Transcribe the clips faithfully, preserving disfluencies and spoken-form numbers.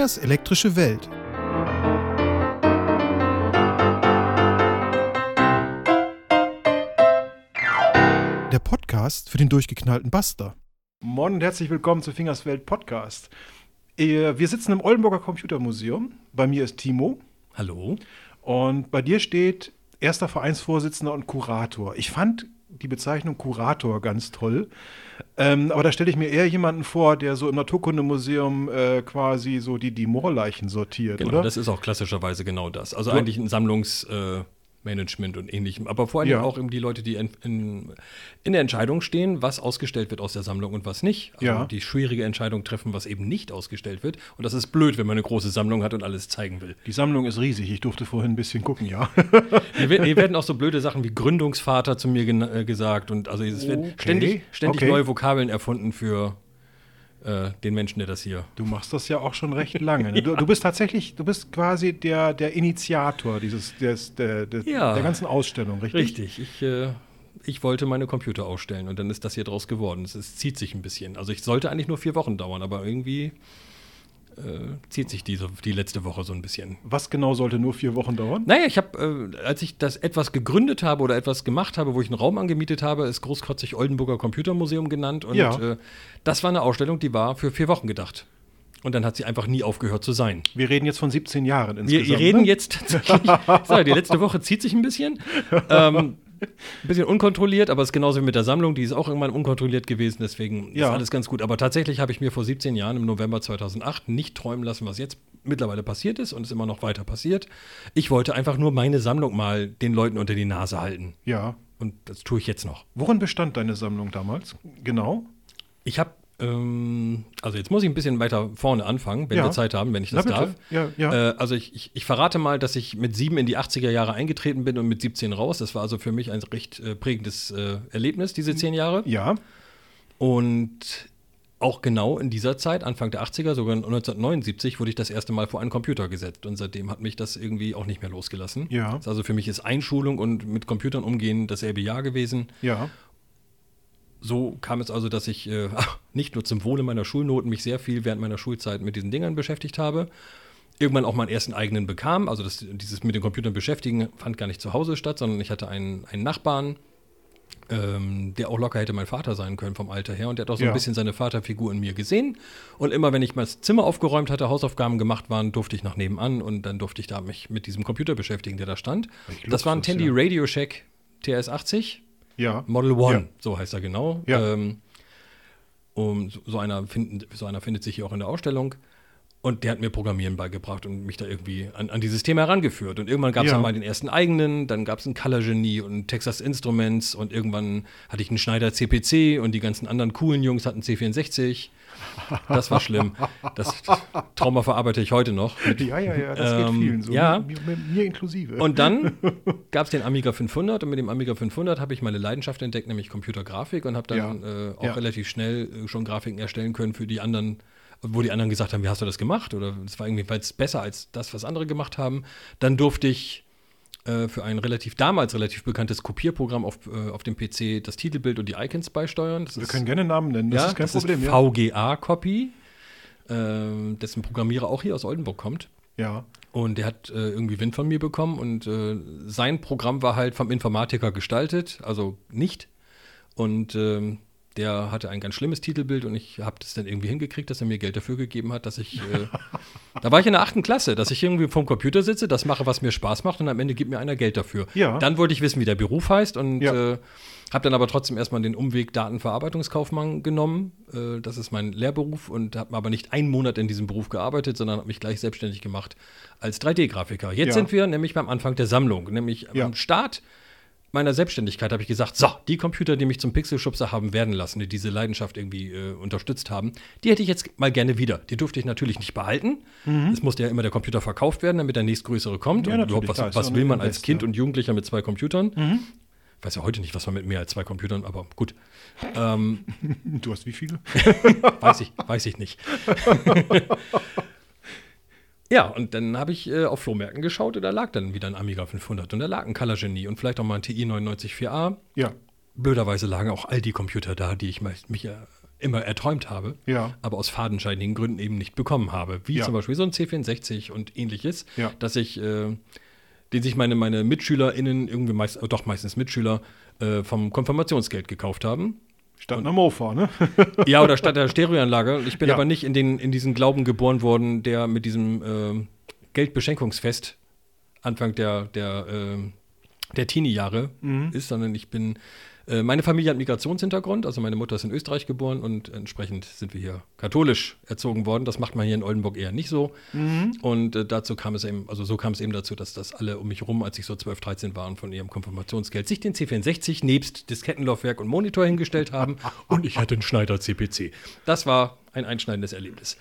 Fingers elektrische Welt. Der Podcast für den durchgeknallten Buster. Moin und herzlich willkommen zu Fingers Welt Podcast. Wir sitzen im Oldenburger Computermuseum. Bei mir ist Timo. Hallo. Und bei dir steht erster Vereinsvorsitzender und Kurator. Ich fand die Bezeichnung Kurator ganz toll. Ähm, aber da stelle ich mir eher jemanden vor, der so im Naturkundemuseum äh, quasi so die, die Moorleichen sortiert, genau, oder? Das ist auch klassischerweise genau das. Also so. eigentlich ein Sammlungsmanagement äh, und ähnlichem. Aber vor allem Ja. auch eben die Leute, die in, in, in der Entscheidung stehen, was ausgestellt wird aus der Sammlung und was nicht. Also Ja. die schwierige Entscheidung treffen, was eben nicht ausgestellt wird. Und das ist blöd, wenn man eine große Sammlung hat und alles zeigen will. Die Sammlung ist riesig. Ich durfte vorhin ein bisschen gucken, ja. Hier, hier werden auch so blöde Sachen wie Gründungsvater zu mir gen- äh, gesagt. Und also es werden Okay. ständig, ständig Okay. neue Vokabeln erfunden für äh, den Menschen, der das hier. Du machst das ja auch schon recht lange. Ne? Du, du bist tatsächlich, du bist quasi der, der Initiator dieses, des, der, der, Ja. der ganzen Ausstellung, richtig? Richtig, ich, äh, ich wollte meine Computer ausstellen und dann ist das hier draus geworden. Es, es zieht sich ein bisschen. Also ich sollte eigentlich nur vier Wochen dauern, aber irgendwie äh, zieht sich diese, die letzte Woche so ein bisschen. Was genau sollte nur vier Wochen dauern? Naja, ich habe, äh, als ich das etwas gegründet habe oder etwas gemacht habe, wo ich einen Raum angemietet habe, ist großkotzig Oldenburger Computermuseum genannt und Ja. äh, das war eine Ausstellung, die war für vier Wochen gedacht. Und dann hat sie einfach nie aufgehört zu sein. Wir reden jetzt von siebzehn Jahren Wir, insgesamt. wir reden ne? jetzt tatsächlich, sorry, die letzte Woche zieht sich ein bisschen. Ähm, ein bisschen unkontrolliert, aber es ist genauso wie mit der Sammlung, die ist auch irgendwann unkontrolliert gewesen, deswegen Ja. ist alles ganz gut. Aber tatsächlich habe ich mir vor siebzehn Jahren, im November zweitausendacht, nicht träumen lassen, was jetzt mittlerweile passiert ist und es immer noch weiter passiert. Ich wollte einfach nur meine Sammlung mal den Leuten unter die Nase halten. Ja. Und das tue ich jetzt noch. Worin bestand deine Sammlung damals? Genau. Ich habe, ähm, also jetzt muss ich ein bisschen weiter vorne anfangen, wenn Ja. wir Zeit haben, wenn ich das Na, bitte. darf. Ja, ja. Äh, also ich, ich, ich verrate mal, dass ich mit sieben in die achtziger Jahre eingetreten bin und mit siebzehn raus. Das war also für mich ein recht äh, prägendes äh, Erlebnis, diese zehn Jahre. Ja. Und auch genau in dieser Zeit, Anfang der achtziger, sogar neunzehnhundertneunundsiebzig, wurde ich das erste Mal vor einen Computer gesetzt. Und seitdem hat mich das irgendwie auch nicht mehr losgelassen. Ja. Das also für mich ist Einschulung und mit Computern umgehen dasselbe Jahr gewesen. Ja. So kam es also, dass ich äh, nicht nur zum Wohle meiner Schulnoten mich sehr viel während meiner Schulzeit mit diesen Dingern beschäftigt habe. Irgendwann auch meinen ersten eigenen bekam. Also das, dieses mit den Computern beschäftigen fand gar nicht zu Hause statt, sondern ich hatte einen, einen Nachbarn, ähm, der auch locker hätte mein Vater sein können vom Alter her. Und der hat auch so Ja. ein bisschen seine Vaterfigur in mir gesehen. Und immer, wenn ich mal das Zimmer aufgeräumt hatte, Hausaufgaben gemacht waren, durfte ich nach nebenan und dann durfte ich da mich mit diesem Computer beschäftigen, der da stand. Echt Das war ein Luxus, Tandy ja. Radio Shack T S achtzig. Ja. Model One, Ja. so heißt er genau. Ja. Ähm, um, so, so, einer find, so einer findet sich hier auch in der Ausstellung. Und der hat mir Programmieren beigebracht und mich da irgendwie an, an dieses Thema herangeführt. Und irgendwann gab es Ja. dann mal den ersten eigenen, dann gab es einen Color Genie und einen Texas Instruments und irgendwann hatte ich einen Schneider C P C und die ganzen anderen coolen Jungs hatten C vierundsechzig. Das war schlimm. Das Trauma verarbeite ich heute noch. Mit, Ja, ja, ja, das geht Ähm, vielen so. ja. Mir, mir, mir inklusive. Und dann gab es den Amiga fünfhundert und mit dem Amiga fünfhundert habe ich meine Leidenschaft entdeckt, nämlich Computergrafik und habe dann äh, auch Ja. relativ schnell äh, schon Grafiken erstellen können für die anderen, wo die anderen gesagt haben, wie hast du das gemacht? Oder es war irgendwie weil's besser als das, was andere gemacht haben. Dann durfte ich äh, für ein relativ damals relativ bekanntes Kopierprogramm auf, äh, auf dem P C das Titelbild und die Icons beisteuern. Das Wir ist, können gerne Namen nennen, das ja, ist kein das Problem. ist ja. V G A-Copy, äh, dessen Programmierer auch hier aus Oldenburg kommt. Ja. Und der hat äh, irgendwie Wind von mir bekommen und äh, sein Programm war halt vom Informatiker gestaltet, also nicht. Und ähm, der hatte ein ganz schlimmes Titelbild und ich habe das dann irgendwie hingekriegt, dass er mir Geld dafür gegeben hat, dass ich, äh, da war ich in der achten Klasse, dass ich irgendwie vorm Computer sitze, das mache, was mir Spaß macht und am Ende gibt mir einer Geld dafür. Ja. Dann wollte ich wissen, wie der Beruf heißt und Ja. äh, habe dann aber trotzdem erstmal den Umweg Datenverarbeitungskaufmann genommen. Äh, das ist mein Lehrberuf und habe aber nicht einen Monat in diesem Beruf gearbeitet, sondern habe mich gleich selbstständig gemacht als drei D-Grafiker. Jetzt Ja. sind wir nämlich beim Anfang der Sammlung, nämlich Ja. am Start meiner Selbstständigkeit habe ich gesagt, so, die Computer, die mich zum Pixelschubser haben werden lassen, die diese Leidenschaft irgendwie äh, unterstützt haben, die hätte ich jetzt mal gerne wieder. Die durfte ich natürlich nicht behalten. Es musste ja immer der Computer verkauft werden, damit der nächstgrößere kommt. Ja, und natürlich, überhaupt, klar, was, ist was ja will ein man als Invest, Kind ja. und Jugendlicher mit zwei Computern? Ich weiß ja heute nicht, was man mit mehr als zwei Computern, aber gut. Ähm, Du hast wie viele? weiß ich, weiß ich nicht. Ja, und dann habe ich äh, auf Flohmärkten geschaut und da lag dann wieder ein Amiga fünfhundert und da lag ein Color Genie und vielleicht auch mal ein T I neunundneunzig vier A. Ja. Blöderweise lagen auch all die Computer da, die ich mich, mich äh, immer erträumt habe, Ja. aber aus fadenscheinigen Gründen eben nicht bekommen habe. Wie Ja. zum Beispiel so ein C vierundsechzig und ähnliches, Ja. dass ich, äh, den sich meine, meine MitschülerInnen, irgendwie meist, äh, doch meistens Mitschüler, äh, vom Konfirmationsgeld gekauft haben. Statt einer Mofa, ne? Ja, oder statt der Stereoanlage. Ich bin Ja. aber nicht in, den, in diesen Glauben geboren worden, der mit diesem äh, Geldbeschenkungsfest Anfang der, der, äh, der Teenie-Jahre Mhm. ist, sondern ich bin, äh, meine Familie hat Migrationshintergrund, also meine Mutter ist in Österreich geboren und entsprechend sind wir hier katholisch erzogen worden. Das macht man hier in Oldenburg eher nicht so. Mhm. Und äh, dazu kam es eben, also so kam es eben dazu, dass das alle um mich rum, als ich so zwölf, dreizehn war, von ihrem Konfirmationsgeld sich den C vierundsechzig nebst Diskettenlaufwerk und Monitor hingestellt haben und ich hatte einen Schneider C P C. Das war ein einschneidendes Erlebnis.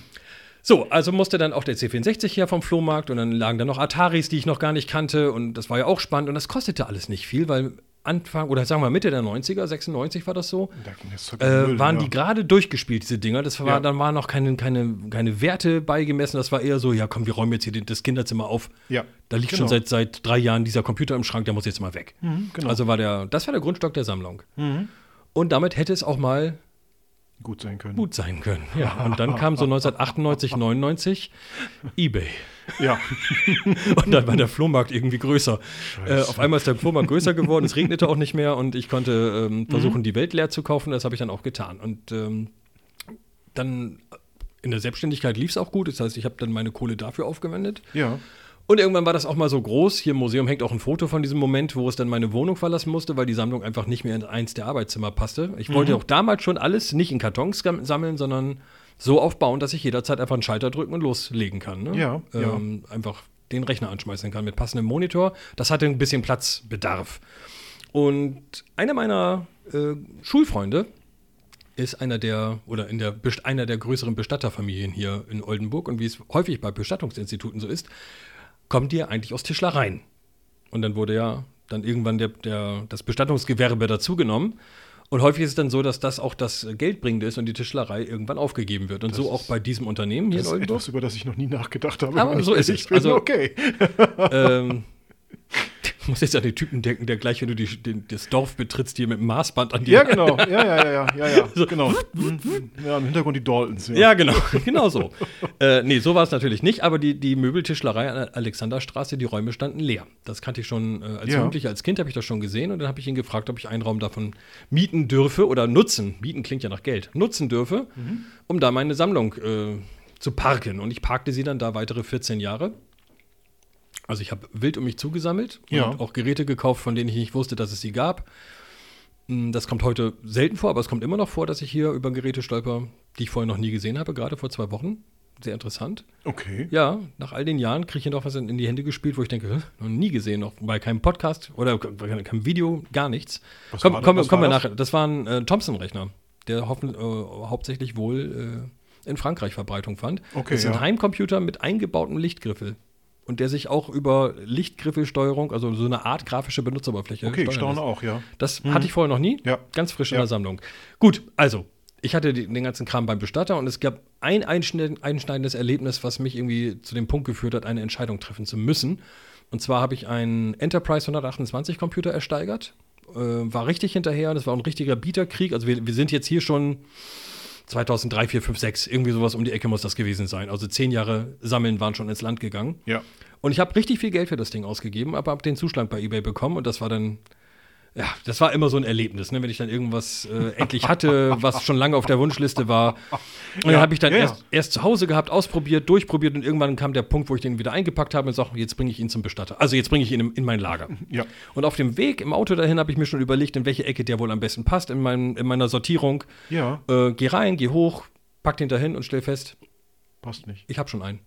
So, also musste dann auch der C vierundsechzig her vom Flohmarkt und dann lagen da noch Ataris, die ich noch gar nicht kannte und das war ja auch spannend und das kostete alles nicht viel, weil Anfang, oder sagen wir Mitte der neunziger, sechsundneunzig war das so, Da ging das äh, Müll, waren ja. die gerade durchgespielt, diese Dinger. Das war, Ja. dann waren noch keine, keine, keine Werte beigemessen, das war eher so, ja komm, wir räumen jetzt hier den- das Kinderzimmer auf. Ja. Da liegt Genau. schon seit, seit drei Jahren dieser Computer im Schrank, der muss jetzt mal weg. Mhm, genau. Also war der, das war der Grundstock der Sammlung. Mhm. Und damit hätte es auch mal Gut sein können. gut sein können. Ja, und dann kam so neunzehnhundertachtundneunzig, neunundneunzig eBay. Ja. Und dann war der Flohmarkt irgendwie größer. Äh, auf einmal ist der Flohmarkt größer geworden, es regnete auch nicht mehr und ich konnte ähm, versuchen, die Welt leer zu kaufen. Das habe ich dann auch getan. Und ähm, dann in der Selbstständigkeit lief es auch gut. Das heißt, ich habe dann meine Kohle dafür aufgewendet. Ja. Und irgendwann war das auch mal so groß. Hier im Museum hängt auch ein Foto von diesem Moment, wo es dann meine Wohnung verlassen musste, weil die Sammlung einfach nicht mehr in eins der Arbeitszimmer passte. Ich wollte auch damals schon alles nicht in Kartons gam- sammeln, sondern so aufbauen, dass ich jederzeit einfach einen Schalter drücken und loslegen kann. Ne? Ja, ja. ähm, Einfach den Rechner anschmeißen kann mit passendem Monitor. Das hatte ein bisschen Platzbedarf. Und einer meiner äh, Schulfreunde ist einer der, oder in der, Best- einer der größeren Bestatterfamilien hier in Oldenburg. Und wie es häufig bei Bestattungsinstituten so ist, kommt ihr eigentlich aus Tischlereien. Und dann wurde ja dann irgendwann der, der, das Bestattungsgewerbe dazugenommen. Und häufig ist es dann so, dass das auch das Geldbringende ist und die Tischlerei irgendwann aufgegeben wird. Und Das so ist- auch bei diesem Unternehmen hier Das in ist Oldenburg. etwas, über das ich noch nie nachgedacht habe. Aber wenn so ich ist ehrlich es. bin. Also- okay. ähm, ich muss jetzt an den Typen denken, der gleich, wenn du die, den, das Dorf betrittst, hier mit dem Maßband an die Ja, genau. Ja, ja, ja, ja, ja, ja. So. Genau. Ja, im Hintergrund die Daltons. Ja. Ja, genau, genau so. äh, nee, so war es natürlich nicht, aber die, die Möbeltischlerei an der Alexanderstraße, die Räume standen leer. Das kannte ich schon äh, als Ja. Jugendlicher, als Kind habe ich das schon gesehen und dann habe ich ihn gefragt, ob ich einen Raum davon mieten dürfe oder nutzen. Mieten klingt ja nach Geld. Nutzen dürfe, Mhm. um da meine Sammlung äh, zu parken. Und ich parkte sie dann da weitere vierzehn Jahre. Also ich habe wild um mich zugesammelt und Ja. auch Geräte gekauft, von denen ich nicht wusste, dass es sie gab. Mm, Das kommt heute selten vor, aber es kommt immer noch vor, dass ich hier über Geräte stolper, die ich vorher noch nie gesehen habe, gerade vor zwei Wochen. Sehr interessant. Okay. Ja, nach all den Jahren kriege ich hier noch was in, in die Hände gespielt, wo ich denke, hä, noch nie gesehen, noch bei keinem Podcast oder bei keinem Video, gar nichts. Was Komm, war- kommen wir- was kommen wir war das? nachher. Das war ein äh, Thomson-Rechner, der hoffen, äh, hauptsächlich wohl äh, in Frankreich Verbreitung fand. Okay, das ist ein ja. Heimcomputer mit eingebautem Lichtgriffel. Und der sich auch über Lichtgriffelsteuerung, also so eine Art grafische Benutzeroberfläche Okay, ich steuern staune lässt. auch, ja. Das hatte ich vorher noch nie. Ja. Ganz frisch in Ja. der Sammlung. Gut, also, ich hatte die, den ganzen Kram beim Bestatter und es gab ein einschneid- einschneidendes Erlebnis, was mich irgendwie zu dem Punkt geführt hat, eine Entscheidung treffen zu müssen. Und zwar habe ich einen Enterprise hundertachtundzwanzig Computer ersteigert. Äh, war richtig hinterher, das war ein richtiger Bieterkrieg. Also wir, wir sind jetzt hier schon zweitausenddrei, vier, fünf, sechs, irgendwie sowas um die Ecke muss das gewesen sein. Also zehn Jahre Sammeln waren schon ins Land gegangen. Ja. Und ich habe richtig viel Geld für das Ding ausgegeben, aber habe den Zuschlag bei eBay bekommen und das war dann, ja, das war immer so ein Erlebnis, ne? Wenn ich dann irgendwas äh, endlich hatte, was schon lange auf der Wunschliste war. Und dann Ja, habe ich dann ja, ja. erst, erst zu Hause gehabt, ausprobiert, durchprobiert und irgendwann kam der Punkt, wo ich den wieder eingepackt habe und sage, jetzt bringe ich ihn zum Bestatter. Also jetzt bringe ich ihn in, in mein Lager. Ja. Und auf dem Weg im Auto dahin habe ich mir schon überlegt, in welche Ecke der wohl am besten passt in, meinem, in meiner Sortierung. Ja. Äh, geh rein, geh hoch, pack den dahin und stell fest, Passt nicht. ich habe schon einen.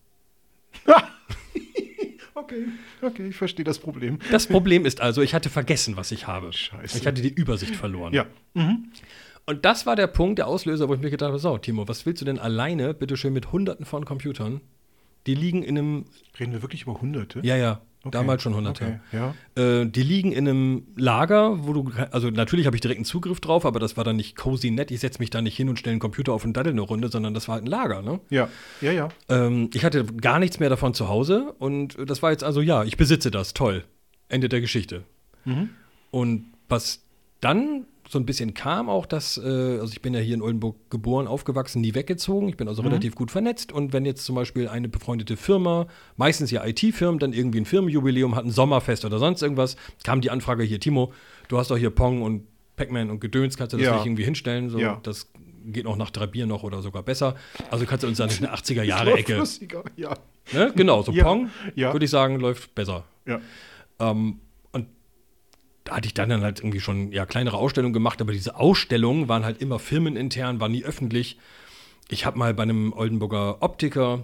Okay. Okay, ich verstehe das Problem. Das Problem ist also, ich hatte vergessen, was ich habe. Scheiße. Ich hatte die Übersicht verloren. Ja. Mhm. Und das war der Punkt, der Auslöser, wo ich mir gedacht habe, so, Timo, was willst du denn alleine, bitteschön, mit hunderten von Computern? Die liegen in einem, Reden wir wirklich über Hunderte? ja, ja, Okay. damals schon hunderte. Okay. Ja. Äh, die liegen in einem Lager, wo du, also natürlich habe ich direkten Zugriff drauf, aber das war dann nicht cozy nett. Ich setze mich da nicht hin und stelle einen Computer auf und daddel eine Runde, sondern das war halt ein Lager, ne? Ja. Ja, ja. Ähm, ich hatte gar nichts mehr davon zu Hause und das war jetzt also, ja, ich besitze das, toll. Ende der Geschichte. Mhm. Und was dann so ein bisschen kam auch, dass, äh, also ich bin ja hier in Oldenburg geboren, aufgewachsen, nie weggezogen. Ich bin also mhm. relativ gut vernetzt. Und wenn jetzt zum Beispiel eine befreundete Firma, meistens ja I T-Firmen, dann irgendwie ein Firmenjubiläum hat, ein Sommerfest oder sonst irgendwas, kam die Anfrage hier, Timo, du hast doch hier Pong und Pac-Man und Gedöns, kannst du das ja. nicht irgendwie hinstellen? So, ja. Das geht noch nach drei Bier noch oder sogar besser. Also kannst du uns dann in eine achtziger-Jahre-Ecke. Ja. Ne? Genau, so ja. Pong, ja. würde ich sagen, läuft besser. Ja. Ähm, und da hatte ich dann, dann halt irgendwie schon ja, kleinere Ausstellungen gemacht, aber diese Ausstellungen waren halt immer firmenintern, waren nie öffentlich. Ich habe mal bei einem Oldenburger Optiker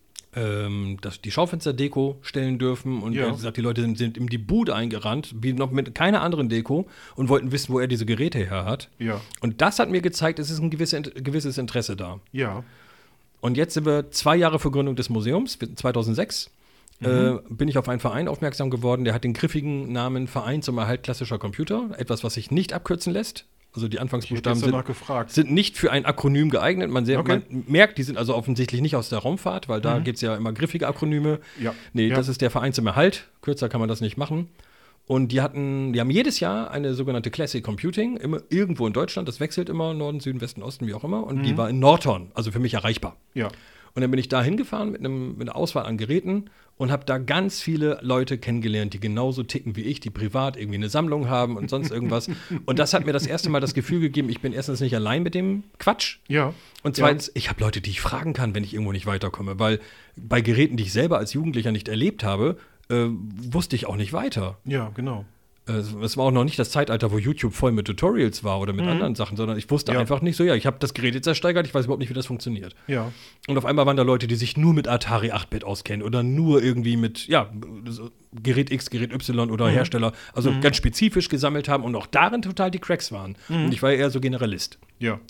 ähm, das, die Schaufensterdeko stellen dürfen und ja. er hat gesagt, die Leute sind, sind in die Bude eingerannt, wie noch mit keiner anderen Deko und wollten wissen, wo er diese Geräte her hat. Ja. Und das hat mir gezeigt, es ist ein gewisse, gewisses Interesse da. Ja. Und jetzt sind wir zwei Jahre vor Gründung des Museums, zweitausendsechs. Mhm. Äh, bin ich auf einen Verein aufmerksam geworden, der hat den griffigen Namen Verein zum Erhalt klassischer Computer, etwas, was sich nicht abkürzen lässt. Also die Anfangsbuchstaben sind, sind nicht für ein Akronym geeignet. Man, sehr, okay. man merkt, die sind also offensichtlich nicht aus der Raumfahrt, weil da mhm. gibt es ja immer griffige Akronyme. Ja. Nee, ja. das ist der Verein zum Erhalt. Kürzer kann man das nicht machen. Und die hatten, die haben jedes Jahr eine sogenannte Classic Computing, immer irgendwo in Deutschland. Das wechselt immer, Norden, Süden, Westen, Osten, wie auch immer. Und mhm. die war in Nordhorn, also für mich erreichbar. Ja. Und dann bin ich da hingefahren mit, einem, mit einer Auswahl an Geräten und habe da ganz viele Leute kennengelernt, die genauso ticken wie ich, die privat irgendwie eine Sammlung haben und sonst irgendwas. Und das hat mir das erste Mal das Gefühl gegeben, ich bin erstens nicht allein mit dem Quatsch. Ja. Und zweitens, ja. ich habe Leute, die ich fragen kann, wenn ich irgendwo nicht weiterkomme. Weil bei Geräten, die ich selber als Jugendlicher nicht erlebt habe, äh, wusste ich auch nicht weiter. Ja, genau. Es war auch noch nicht das Zeitalter, wo YouTube voll mit Tutorials war oder mit mhm. anderen Sachen, sondern ich wusste ja. einfach nicht so, ja, ich habe das Gerät jetzt ersteigert, ich weiß überhaupt nicht, wie das funktioniert. Ja. Und auf einmal waren da Leute, die sich nur mit Atari acht Bit auskennen oder nur irgendwie mit, ja, Gerät X, Gerät Y oder mhm. Hersteller, also mhm. ganz spezifisch gesammelt haben und auch darin total die Cracks waren. Mhm. Und ich war ja eher so Generalist. Ja.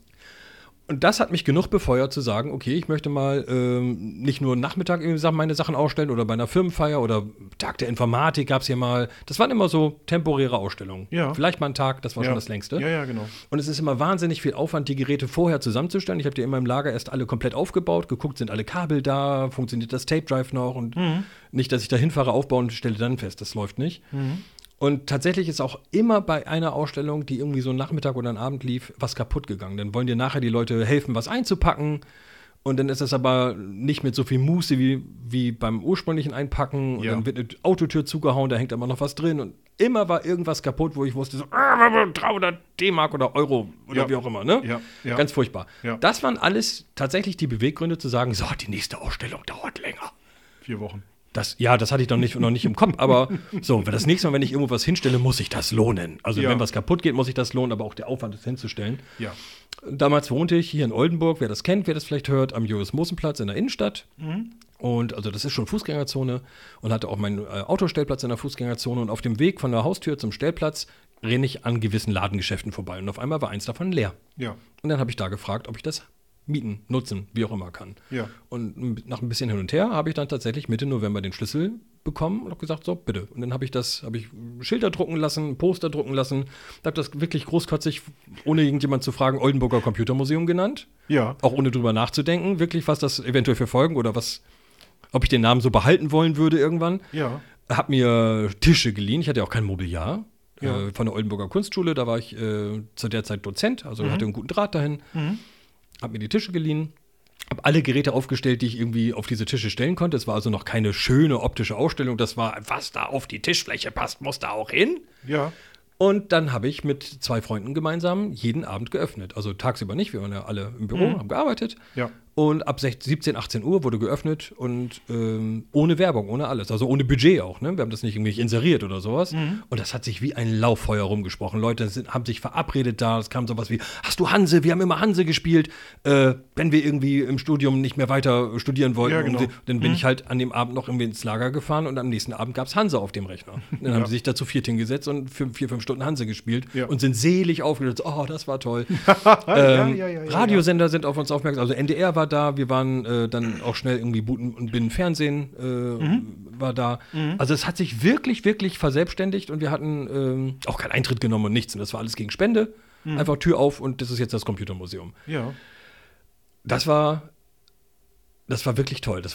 Und das hat mich genug befeuert zu sagen, okay, ich möchte mal ähm, nicht nur Nachmittag irgendwie meine Sachen ausstellen oder bei einer Firmenfeier oder Tag der Informatik gab es hier mal. Das waren immer so temporäre Ausstellungen. Ja. Vielleicht mal ein Tag, das war ja. schon das längste. Ja, ja, genau. Und es ist immer wahnsinnig viel Aufwand, die Geräte vorher zusammenzustellen. Ich habe die in meinem Lager erst alle komplett aufgebaut, geguckt, sind alle Kabel da, funktioniert das Tape Drive noch und mhm. nicht, dass ich da hinfahre, aufbaue und stelle dann fest, das läuft nicht. Mhm. Und tatsächlich ist auch immer bei einer Ausstellung, die irgendwie so einen Nachmittag oder einen Abend lief, was kaputt gegangen. Dann wollen dir nachher die Leute helfen, was einzupacken. Und dann ist das aber nicht mit so viel Muße wie, wie beim ursprünglichen Einpacken. Und ja. dann wird eine Autotür zugehauen, da hängt immer noch was drin. Und immer war irgendwas kaputt, wo ich wusste, so ah, dreihundert D-Mark oder Euro oder ja. wie auch immer. Ne? Ja. Ja. Ganz furchtbar. Ja. Das waren alles tatsächlich die Beweggründe zu sagen, so, die nächste Ausstellung dauert länger. Vier Wochen. Das, ja, das hatte ich noch nicht, noch nicht im Kopf, aber so, das nächste Mal, wenn ich irgendwo was hinstelle, muss sich das lohnen. Also ja. wenn was kaputt geht, muss sich das lohnen, aber auch der Aufwand, das hinzustellen. Ja. Damals wohnte ich hier in Oldenburg, wer das kennt, wer das vielleicht hört, am Joris-Mosen-Platz in der Innenstadt. Mhm. Und also das ist schon Fußgängerzone und hatte auch meinen äh, Autostellplatz in der Fußgängerzone. Und auf dem Weg von der Haustür zum Stellplatz renne ich an gewissen Ladengeschäften vorbei. Und auf einmal war eins davon leer. Ja. Und dann habe ich da gefragt, ob ich das mieten, nutzen, wie auch immer kann. Ja. Und nach ein bisschen hin und her habe ich dann tatsächlich Mitte November den Schlüssel bekommen und habe gesagt, so, bitte. Und dann habe ich das, habe ich Schilder drucken lassen, Poster drucken lassen, habe das wirklich großkotzig, ohne irgendjemand zu fragen, Oldenburger Computermuseum genannt. Ja. Auch ohne drüber nachzudenken, wirklich, was das eventuell für Folgen oder was, ob ich den Namen so behalten wollen würde irgendwann. Ja. Habe mir Tische geliehen, ich hatte ja auch kein Mobiliar. Ja. Äh, von der Oldenburger Kunstschule, da war ich äh, zu der Zeit Dozent, also mhm. hatte einen guten Draht dahin. Mhm. Hab mir die Tische geliehen, habe alle Geräte aufgestellt, die ich irgendwie auf diese Tische stellen konnte. Es war also noch keine schöne optische Ausstellung. Das war, was da auf die Tischfläche passt, muss da auch hin. Ja. Und dann habe ich mit zwei Freunden gemeinsam jeden Abend geöffnet. Also tagsüber nicht, wir waren ja alle im Büro, mhm. haben gearbeitet. Ja. Und ab siebzehn, achtzehn Uhr wurde geöffnet und ähm, ohne Werbung, ohne alles. Also ohne Budget auch. Ne? Wir haben das nicht irgendwie inseriert oder sowas. Mhm. Und das hat sich wie ein Lauffeuer rumgesprochen. Leute sind, haben sich verabredet da. Es kam sowas wie, hast du Hanse? Wir haben immer Hanse gespielt. Äh, wenn wir irgendwie im Studium nicht mehr weiter studieren wollten. Ja, genau. sie, dann bin mhm. ich halt an dem Abend noch irgendwie ins Lager gefahren und am nächsten Abend gab es Hanse auf dem Rechner. Dann ja. haben sie sich da zu viert hingesetzt und für vier, fünf Stunden Hanse gespielt ja. und sind selig aufgelöst. Oh, das war toll. ja, ähm, ja, ja, ja, Radiosender ja. sind auf uns aufmerksam. Also N D R war da. Wir waren äh, dann auch schnell irgendwie Buten und Binnen Fernsehen äh, mhm. war da. Mhm. Also es hat sich wirklich, wirklich verselbstständigt und wir hatten ähm, auch keinen Eintritt genommen und nichts. Und das war alles gegen Spende. Mhm. Einfach Tür auf und das ist jetzt das Computermuseum. Ja. Das war, das war wirklich toll. Das war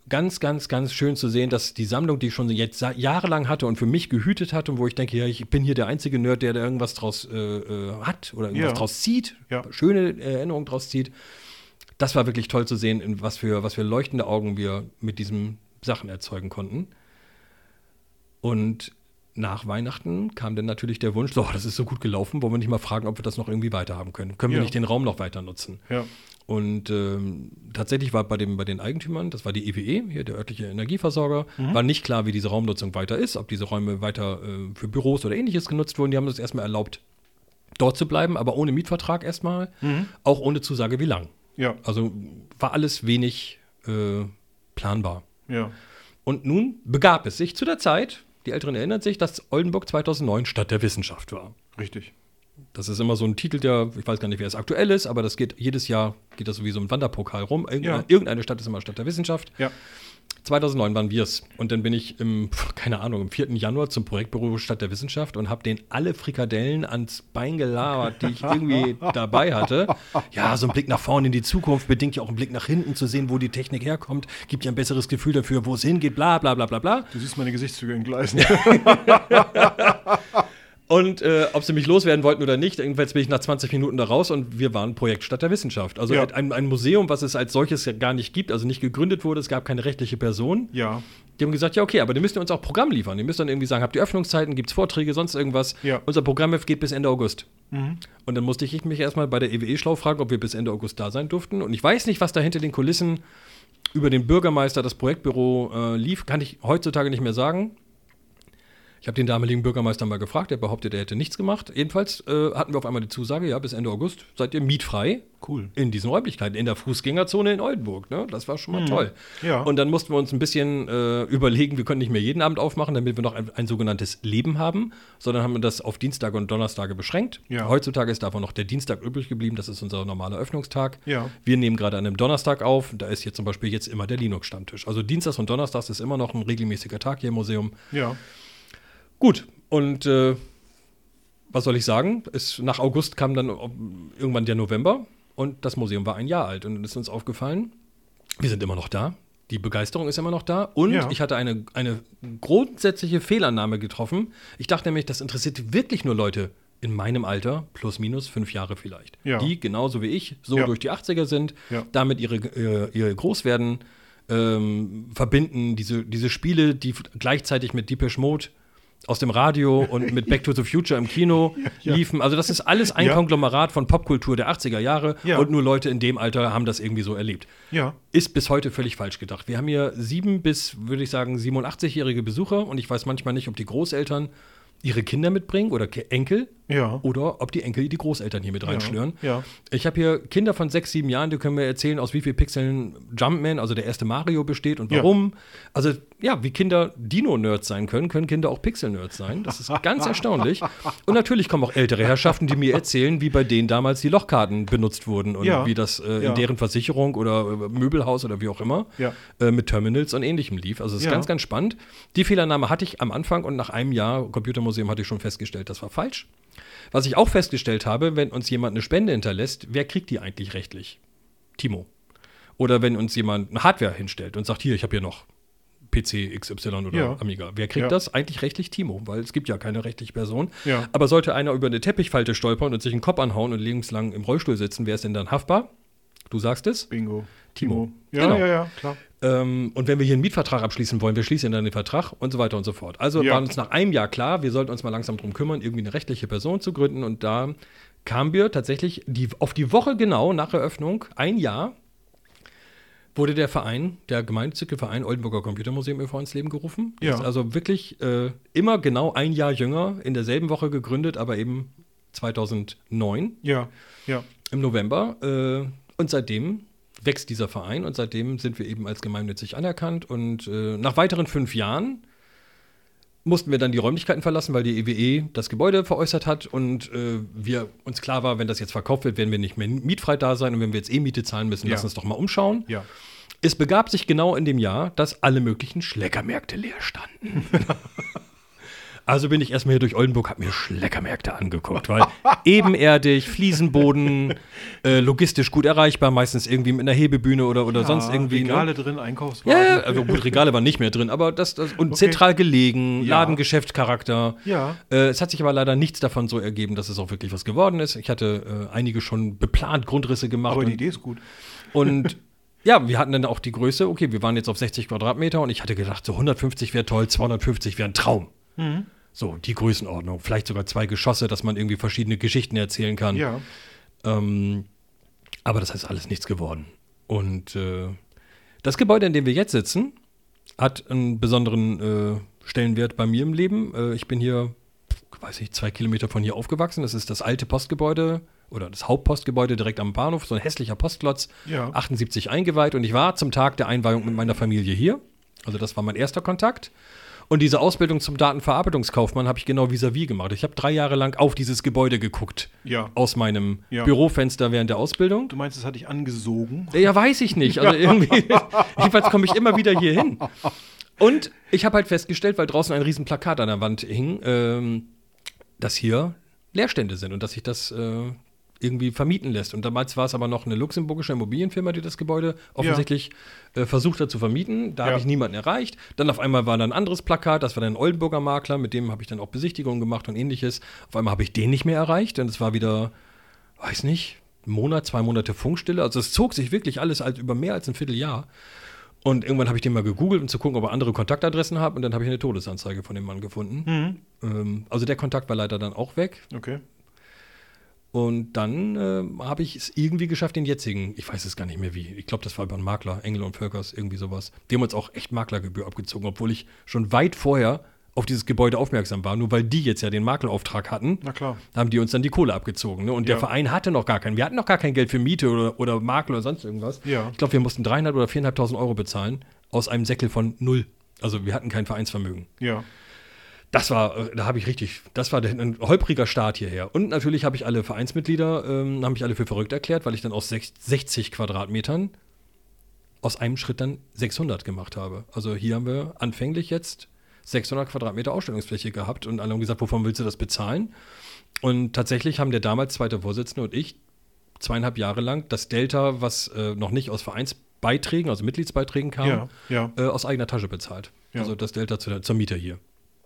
ganz, ganz, ganz schön zu sehen, dass die Sammlung, die ich schon jetzt jahrelang hatte und für mich gehütet hatte und wo ich denke, ja, ich bin hier der einzige Nerd, der da irgendwas draus äh, äh, hat oder irgendwas Ja. draus zieht, Ja. schöne Erinnerungen draus zieht. Das war wirklich toll zu sehen, in was für, was für leuchtende Augen wir mit diesen Sachen erzeugen konnten. Und nach Weihnachten kam dann natürlich der Wunsch, so, das ist so gut gelaufen, wollen wir nicht mal fragen, ob wir das noch irgendwie weiterhaben können. Können wir Ja. nicht den Raum noch weiter nutzen? Ja. Und ähm, tatsächlich war bei, dem, bei den Eigentümern, das war die E W E, hier der örtliche Energieversorger, war nicht klar, wie diese Raumnutzung weiter ist, ob diese Räume weiter äh, für Büros oder ähnliches genutzt wurden. Die haben uns erstmal erlaubt, dort zu bleiben, aber ohne Mietvertrag erstmal, auch ohne Zusage, wie lang. Ja. Also war alles wenig äh, planbar. Ja. Und nun begab es sich zu der Zeit, die Älteren erinnern sich, dass Oldenburg zweitausendneun Stadt der Wissenschaft war. Richtig. Das ist immer so ein Titel, der, ich weiß gar nicht, wer es aktuell ist, aber das geht jedes Jahr, geht das sowieso im Wanderpokal rum. Irgendeine, Ja. irgendeine Stadt ist immer Stadt der Wissenschaft. Ja. zweitausendneun waren wir es. Und dann bin ich im, keine Ahnung, am vierten Januar zum Projektbüro Stadt der Wissenschaft und habe denen alle Frikadellen ans Bein gelabert, die ich irgendwie dabei hatte. Ja, so ein Blick nach vorne in die Zukunft bedingt ja auch einen Blick nach hinten, zu sehen, wo die Technik herkommt, gibt ja ein besseres Gefühl dafür, wo es hingeht, bla bla bla bla bla. Du siehst meine Gesichtszüge entgleisen. Und äh, ob sie mich loswerden wollten oder nicht, irgendwann bin ich nach zwanzig Minuten da raus und wir waren Projekt Stadt der Wissenschaft. Also Ja. ein, ein Museum, was es als solches ja gar nicht gibt, also nicht gegründet wurde, es gab keine rechtliche Person. Ja. Die haben gesagt, ja okay, aber die müsst ihr uns auch Programm liefern. Die müsst dann irgendwie sagen, habt ihr Öffnungszeiten, gibt es Vorträge, sonst irgendwas. Ja. Unser Programm geht bis Ende August. Und dann musste ich mich erstmal bei der E W E schlau fragen, ob wir bis Ende August da sein durften. Und ich weiß nicht, was da hinter den Kulissen über den Bürgermeister, das Projektbüro äh, lief, kann ich heutzutage nicht mehr sagen. Ich habe den damaligen Bürgermeister mal gefragt, der behauptet, er hätte nichts gemacht. Jedenfalls äh, hatten wir auf einmal die Zusage, ja, bis Ende August seid ihr mietfrei. Cool. In diesen Räumlichkeiten, in der Fußgängerzone in Oldenburg. Ne? Das war schon mal toll. Ja. Und dann mussten wir uns ein bisschen äh, überlegen, wir können nicht mehr jeden Abend aufmachen, damit wir noch ein, ein sogenanntes Leben haben, sondern haben wir das auf Dienstage und Donnerstage beschränkt. Ja. Heutzutage ist davon noch der Dienstag übrig geblieben, das ist unser normaler Öffnungstag. Ja. Wir nehmen gerade an einem Donnerstag auf, da ist jetzt zum Beispiel jetzt immer der Linux-Stammtisch. Also Dienstags und Donnerstags ist immer noch ein regelmäßiger Tag hier im Museum. Ja. Gut, und äh, was soll ich sagen? Es, nach August kam dann irgendwann der November und das Museum war ein Jahr alt. Und dann ist uns aufgefallen, wir sind immer noch da. Die Begeisterung ist immer noch da. Und Ja. ich hatte eine, eine grundsätzliche Fehlannahme getroffen. Ich dachte nämlich, das interessiert wirklich nur Leute in meinem Alter, plus minus fünf Jahre vielleicht. Ja. Die genauso wie ich so Ja. durch die achtziger sind, Ja. damit ihre, ihr, ihr Großwerden ähm, verbinden. Diese, diese Spiele, die f- gleichzeitig mit Depeche Mode aus dem Radio und mit Back to the Future im Kino Ja. liefen. Also das ist alles ein Ja. Konglomerat von Popkultur der achtziger Jahre Ja. und nur Leute in dem Alter haben das irgendwie so erlebt. Ja. Ist bis heute völlig falsch gedacht. Wir haben hier sieben bis, würde ich sagen, siebenundachtzig-jährige Besucher und ich weiß manchmal nicht, ob die Großeltern ihre Kinder mitbringen oder Ke- Enkel Ja. oder ob die Enkel die Großeltern hier mit reinschlören. Ja. Ich habe hier Kinder von sechs, sieben Jahren, die können mir erzählen, aus wie vielen Pixeln Jumpman, also der erste Mario, besteht und Ja. warum. Also ja, wie Kinder Dino-Nerds sein können, können Kinder auch Pixel-Nerds sein. Das ist ganz erstaunlich. Und natürlich kommen auch ältere Herrschaften, die mir erzählen, wie bei denen damals die Lochkarten benutzt wurden und Ja. wie das äh, in Ja. deren Versicherung oder äh, Möbelhaus oder wie auch immer Ja. äh, mit Terminals und Ähnlichem lief. Also es ist Ja. ganz, ganz spannend. Die Fehlannahme hatte ich am Anfang und nach einem Jahr Computermuseum hatte ich schon festgestellt, das war falsch. Was ich auch festgestellt habe, wenn uns jemand eine Spende hinterlässt, wer kriegt die eigentlich rechtlich? Timo. Oder wenn uns jemand eine Hardware hinstellt und sagt, hier, ich habe hier noch P C X Y oder Ja. Amiga. Wer kriegt Ja. das? Eigentlich rechtlich Timo, weil es gibt ja keine rechtliche Person. Ja. Aber sollte einer über eine Teppichfalte stolpern und sich einen Kopf anhauen und lebenslang im Rollstuhl sitzen, wer ist denn dann haftbar? Du sagst es? Bingo. Timo. Ja, Genau. ja, ja, klar. Ähm, und wenn wir hier einen Mietvertrag abschließen wollen, wir schließen dann den Vertrag und so weiter und so fort. Also Ja. war uns nach einem Jahr klar, wir sollten uns mal langsam drum kümmern, irgendwie eine rechtliche Person zu gründen. Und da kamen wir tatsächlich die, auf die Woche genau nach Eröffnung, ein Jahr, wurde der Verein, der gemeinnützige Verein Oldenburger Computermuseum e V ins Leben gerufen. Ja. Ist also wirklich äh, immer genau ein Jahr jünger, in derselben Woche gegründet, aber eben zweitausendneun Ja. Ja. im November. Äh, und seitdem wächst dieser Verein und seitdem sind wir eben als gemeinnützig anerkannt. Und äh, nach weiteren fünf Jahren mussten wir dann die Räumlichkeiten verlassen, weil die E W E das Gebäude veräußert hat und äh, wir uns klar war, wenn das jetzt verkauft wird, werden wir nicht mehr mietfrei da sein und wenn wir jetzt eh Miete zahlen müssen, Ja. lass uns doch mal umschauen. Ja. Es begab sich genau in dem Jahr, dass alle möglichen Schleckermärkte leer standen. Also bin ich erstmal hier durch Oldenburg, habe mir Schleckermärkte angeguckt, weil ebenerdig, Fliesenboden, äh, logistisch gut erreichbar, meistens irgendwie mit einer Hebebühne oder, oder Ja, sonst irgendwie. Regale ne? drin, Einkaufswagen. Ja, also gut, Regale waren nicht mehr drin, aber das, das und Okay. zentral gelegen, Ja. Ladengeschäftscharakter. Ja. Äh, es hat sich aber leider nichts davon so ergeben, dass es auch wirklich was geworden ist. Ich hatte äh, einige schon beplant, Grundrisse gemacht. Aber die und, Idee ist gut. und ja, wir hatten dann auch die Größe, okay, wir waren jetzt auf sechzig Quadratmeter und ich hatte gedacht, so hundertfünfzig wäre toll, zweihundertfünfzig wäre ein Traum. Mhm. So, die Größenordnung. Vielleicht sogar zwei Geschosse, dass man irgendwie verschiedene Geschichten erzählen kann. Ja. Ähm, aber das ist alles nichts geworden. Und äh, das Gebäude, in dem wir jetzt sitzen, hat einen besonderen äh, Stellenwert bei mir im Leben. Äh, ich bin hier, weiß ich, zwei Kilometer von hier aufgewachsen. Das ist das alte Postgebäude oder das Hauptpostgebäude direkt am Bahnhof, so ein hässlicher Postklotz, Ja. achtundsiebzig eingeweiht. Und ich war zum Tag der Einweihung mit meiner Familie hier. Also das war mein erster Kontakt. Und diese Ausbildung zum Datenverarbeitungskaufmann habe ich genau vis-à-vis gemacht. Ich habe drei Jahre lang auf dieses Gebäude geguckt. Ja. Aus meinem Ja. Bürofenster während der Ausbildung. Du meinst, das hat dich angesogen? Ja, weiß ich nicht. Also irgendwie, jedenfalls komme ich immer wieder hier hin. Und ich habe halt festgestellt, weil draußen ein riesen Plakat an der Wand hing, ähm, dass hier Leerstände sind und dass sich das äh, irgendwie vermieten lässt. Und damals war es aber noch eine luxemburgische Immobilienfirma, die das Gebäude offensichtlich äh, versucht hat zu vermieten. Da Ja. habe ich niemanden erreicht. Dann auf einmal war da ein anderes Plakat, das war dann ein Oldenburger Makler, mit dem habe ich dann auch Besichtigungen gemacht und ähnliches. Auf einmal habe ich den nicht mehr erreicht und es war wieder, weiß nicht, ein Monat, zwei Monate Funkstille. Also es zog sich wirklich alles als über mehr als ein Vierteljahr. Und irgendwann habe ich den mal gegoogelt, um zu gucken, ob er andere Kontaktadressen hat. Und dann habe ich eine Todesanzeige von dem Mann gefunden. Mhm. Ähm, also der Kontakt war leider dann auch weg. Okay. Und dann äh, habe ich es irgendwie geschafft, den jetzigen, ich weiß es gar nicht mehr wie, ich glaube, das war über einen Makler, Engel und Völkers, irgendwie sowas. Die haben uns auch echt Maklergebühr abgezogen, obwohl ich schon weit vorher auf dieses Gebäude aufmerksam war. Nur weil die jetzt ja den Maklerauftrag hatten, Na klar. haben die uns dann die Kohle abgezogen. Ne? Und der Ja. Verein hatte noch gar keinen. Wir hatten noch gar kein Geld für Miete oder, oder Makler oder sonst irgendwas. Ja. Ich glaube, wir mussten dreieinhalb oder viereinhalbtausend Euro bezahlen aus einem Säckel von null. Also wir hatten kein Vereinsvermögen. Ja. Das war, äh, da habe ich richtig, das war der, ein holpriger Start hierher. Und natürlich habe ich alle Vereinsmitglieder, ähm, haben mich alle für verrückt erklärt, weil ich dann aus sech- sechzig Quadratmetern aus einem Schritt dann sechshundert gemacht habe. Also hier haben wir anfänglich jetzt sechshundert Quadratmeter Ausstellungsfläche gehabt und alle haben gesagt, wovon willst du das bezahlen? Und tatsächlich haben der damals zweite Vorsitzende und ich zweieinhalb Jahre lang das Delta, was äh, noch nicht aus Vereinsbeiträgen, also Mitgliedsbeiträgen kam, Ja. Ja. äh, aus eigener Tasche bezahlt. Ja. Also das Delta zu der, zur Miete hier.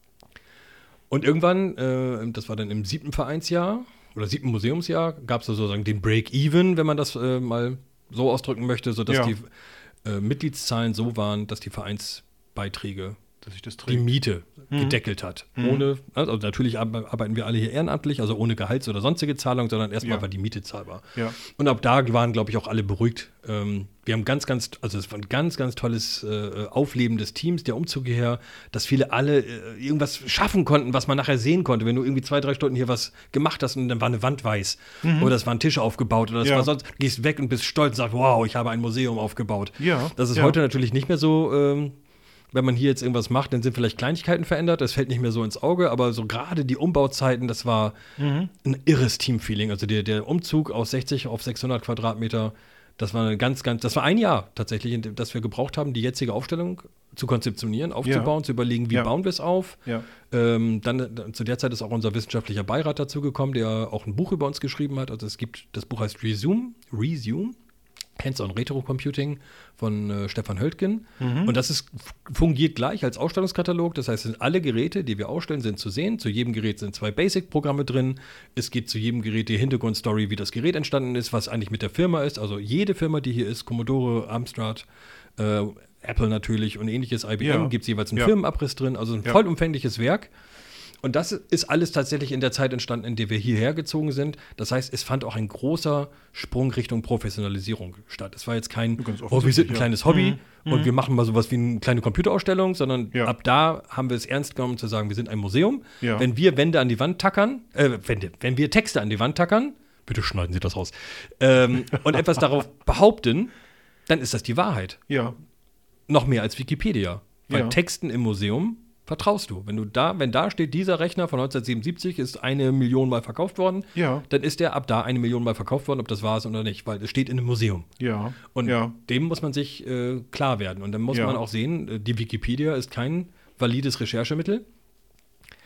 Und irgendwann, äh, das war dann im siebten Vereinsjahr oder siebten Museumsjahr, gab es sozusagen den Break-Even, wenn man das äh, mal so ausdrücken möchte, sodass Ja. die äh, Mitgliedszahlen so waren, dass die Vereinsbeiträge Dass ich das die trägt. Miete Mhm. gedeckelt hat. Mhm. Ohne, also natürlich ar- arbeiten wir alle hier ehrenamtlich, also ohne Gehalts- oder sonstige Zahlung, sondern erstmal Ja. war die Miete zahlbar. Ja. Und ab da waren, glaube ich, auch alle beruhigt. Ähm, wir haben ganz, ganz, also es war ein ganz, ganz tolles äh, Aufleben des Teams, der Umzug hierher, dass viele alle äh, irgendwas schaffen konnten, was man nachher sehen konnte. Wenn du irgendwie zwei, drei Stunden hier was gemacht hast und dann war eine Wand weiß oder es war ein Tisch aufgebaut oder es Ja. war sonst, gehst weg und bist stolz und sagst, wow, ich habe ein Museum aufgebaut. Ja. Das ist Ja. heute natürlich nicht mehr so. Ähm, wenn man hier jetzt irgendwas macht, dann sind vielleicht Kleinigkeiten verändert, das fällt nicht mehr so ins Auge, aber so gerade die Umbauzeiten, das war Mhm. ein irres Teamfeeling. Also der, der Umzug aus sechzig auf sechshundert Quadratmeter, das war eine ganz, ganz, das war ein Jahr tatsächlich, in dem, das wir gebraucht haben, die jetzige Aufstellung zu konzeptionieren, aufzubauen, zu überlegen, wie Ja. bauen wir es auf. Ja. Ähm, dann, dann zu der Zeit ist auch unser wissenschaftlicher Beirat dazugekommen, der auch ein Buch über uns geschrieben hat. Also es gibt, das Buch heißt Resume, Resume. Hands-on Retro-Computing von äh, Stefan Höldgen. Mhm. Und das ist, fungiert gleich als Ausstellungskatalog. Das heißt, es sind alle Geräte, die wir ausstellen, sind zu sehen. Zu jedem Gerät sind zwei Basic-Programme drin. Es gibt zu jedem Gerät die Hintergrundstory, wie das Gerät entstanden ist, was eigentlich mit der Firma ist. Also jede Firma, die hier ist, Commodore, Amstrad, äh, Apple natürlich und ähnliches, I B M, Ja. gibt es jeweils einen Ja. Firmenabriss drin. Also ein Ja. vollumfängliches Werk. Und das ist alles tatsächlich in der Zeit entstanden, in der wir hierher gezogen sind. Das heißt, es fand auch ein großer Sprung Richtung Professionalisierung statt. Es war jetzt kein, Ganz oh, wir offensichtlich, sind ein ja. kleines Hobby Mhm. und Mhm. wir machen mal sowas wie eine kleine Computerausstellung, sondern Ja. ab da haben wir es ernst genommen zu sagen, wir sind ein Museum. Ja. Wenn wir Wände an die Wand tackern, äh, Wände, wenn wir Texte an die Wand tackern, bitte schneiden Sie das raus, ähm, und etwas darauf behaupten, dann ist das die Wahrheit. Ja. Noch mehr als Wikipedia. Weil Ja. Texten im Museum vertraust du. Wenn du da, wenn da steht, dieser Rechner von neunzehnhundertsiebenundsiebzig ist eine Million Mal verkauft worden, Ja. dann ist der ab da eine Million Mal verkauft worden, ob das wahr ist oder nicht, weil es steht in einem Museum. Ja. Und ja. dem muss man sich äh, klar werden. Und dann muss Ja. man auch sehen, äh, die Wikipedia ist kein valides Recherchemittel.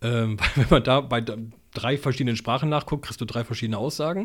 Ähm, wenn man da bei drei verschiedenen Sprachen nachguckt, kriegst du drei verschiedene Aussagen.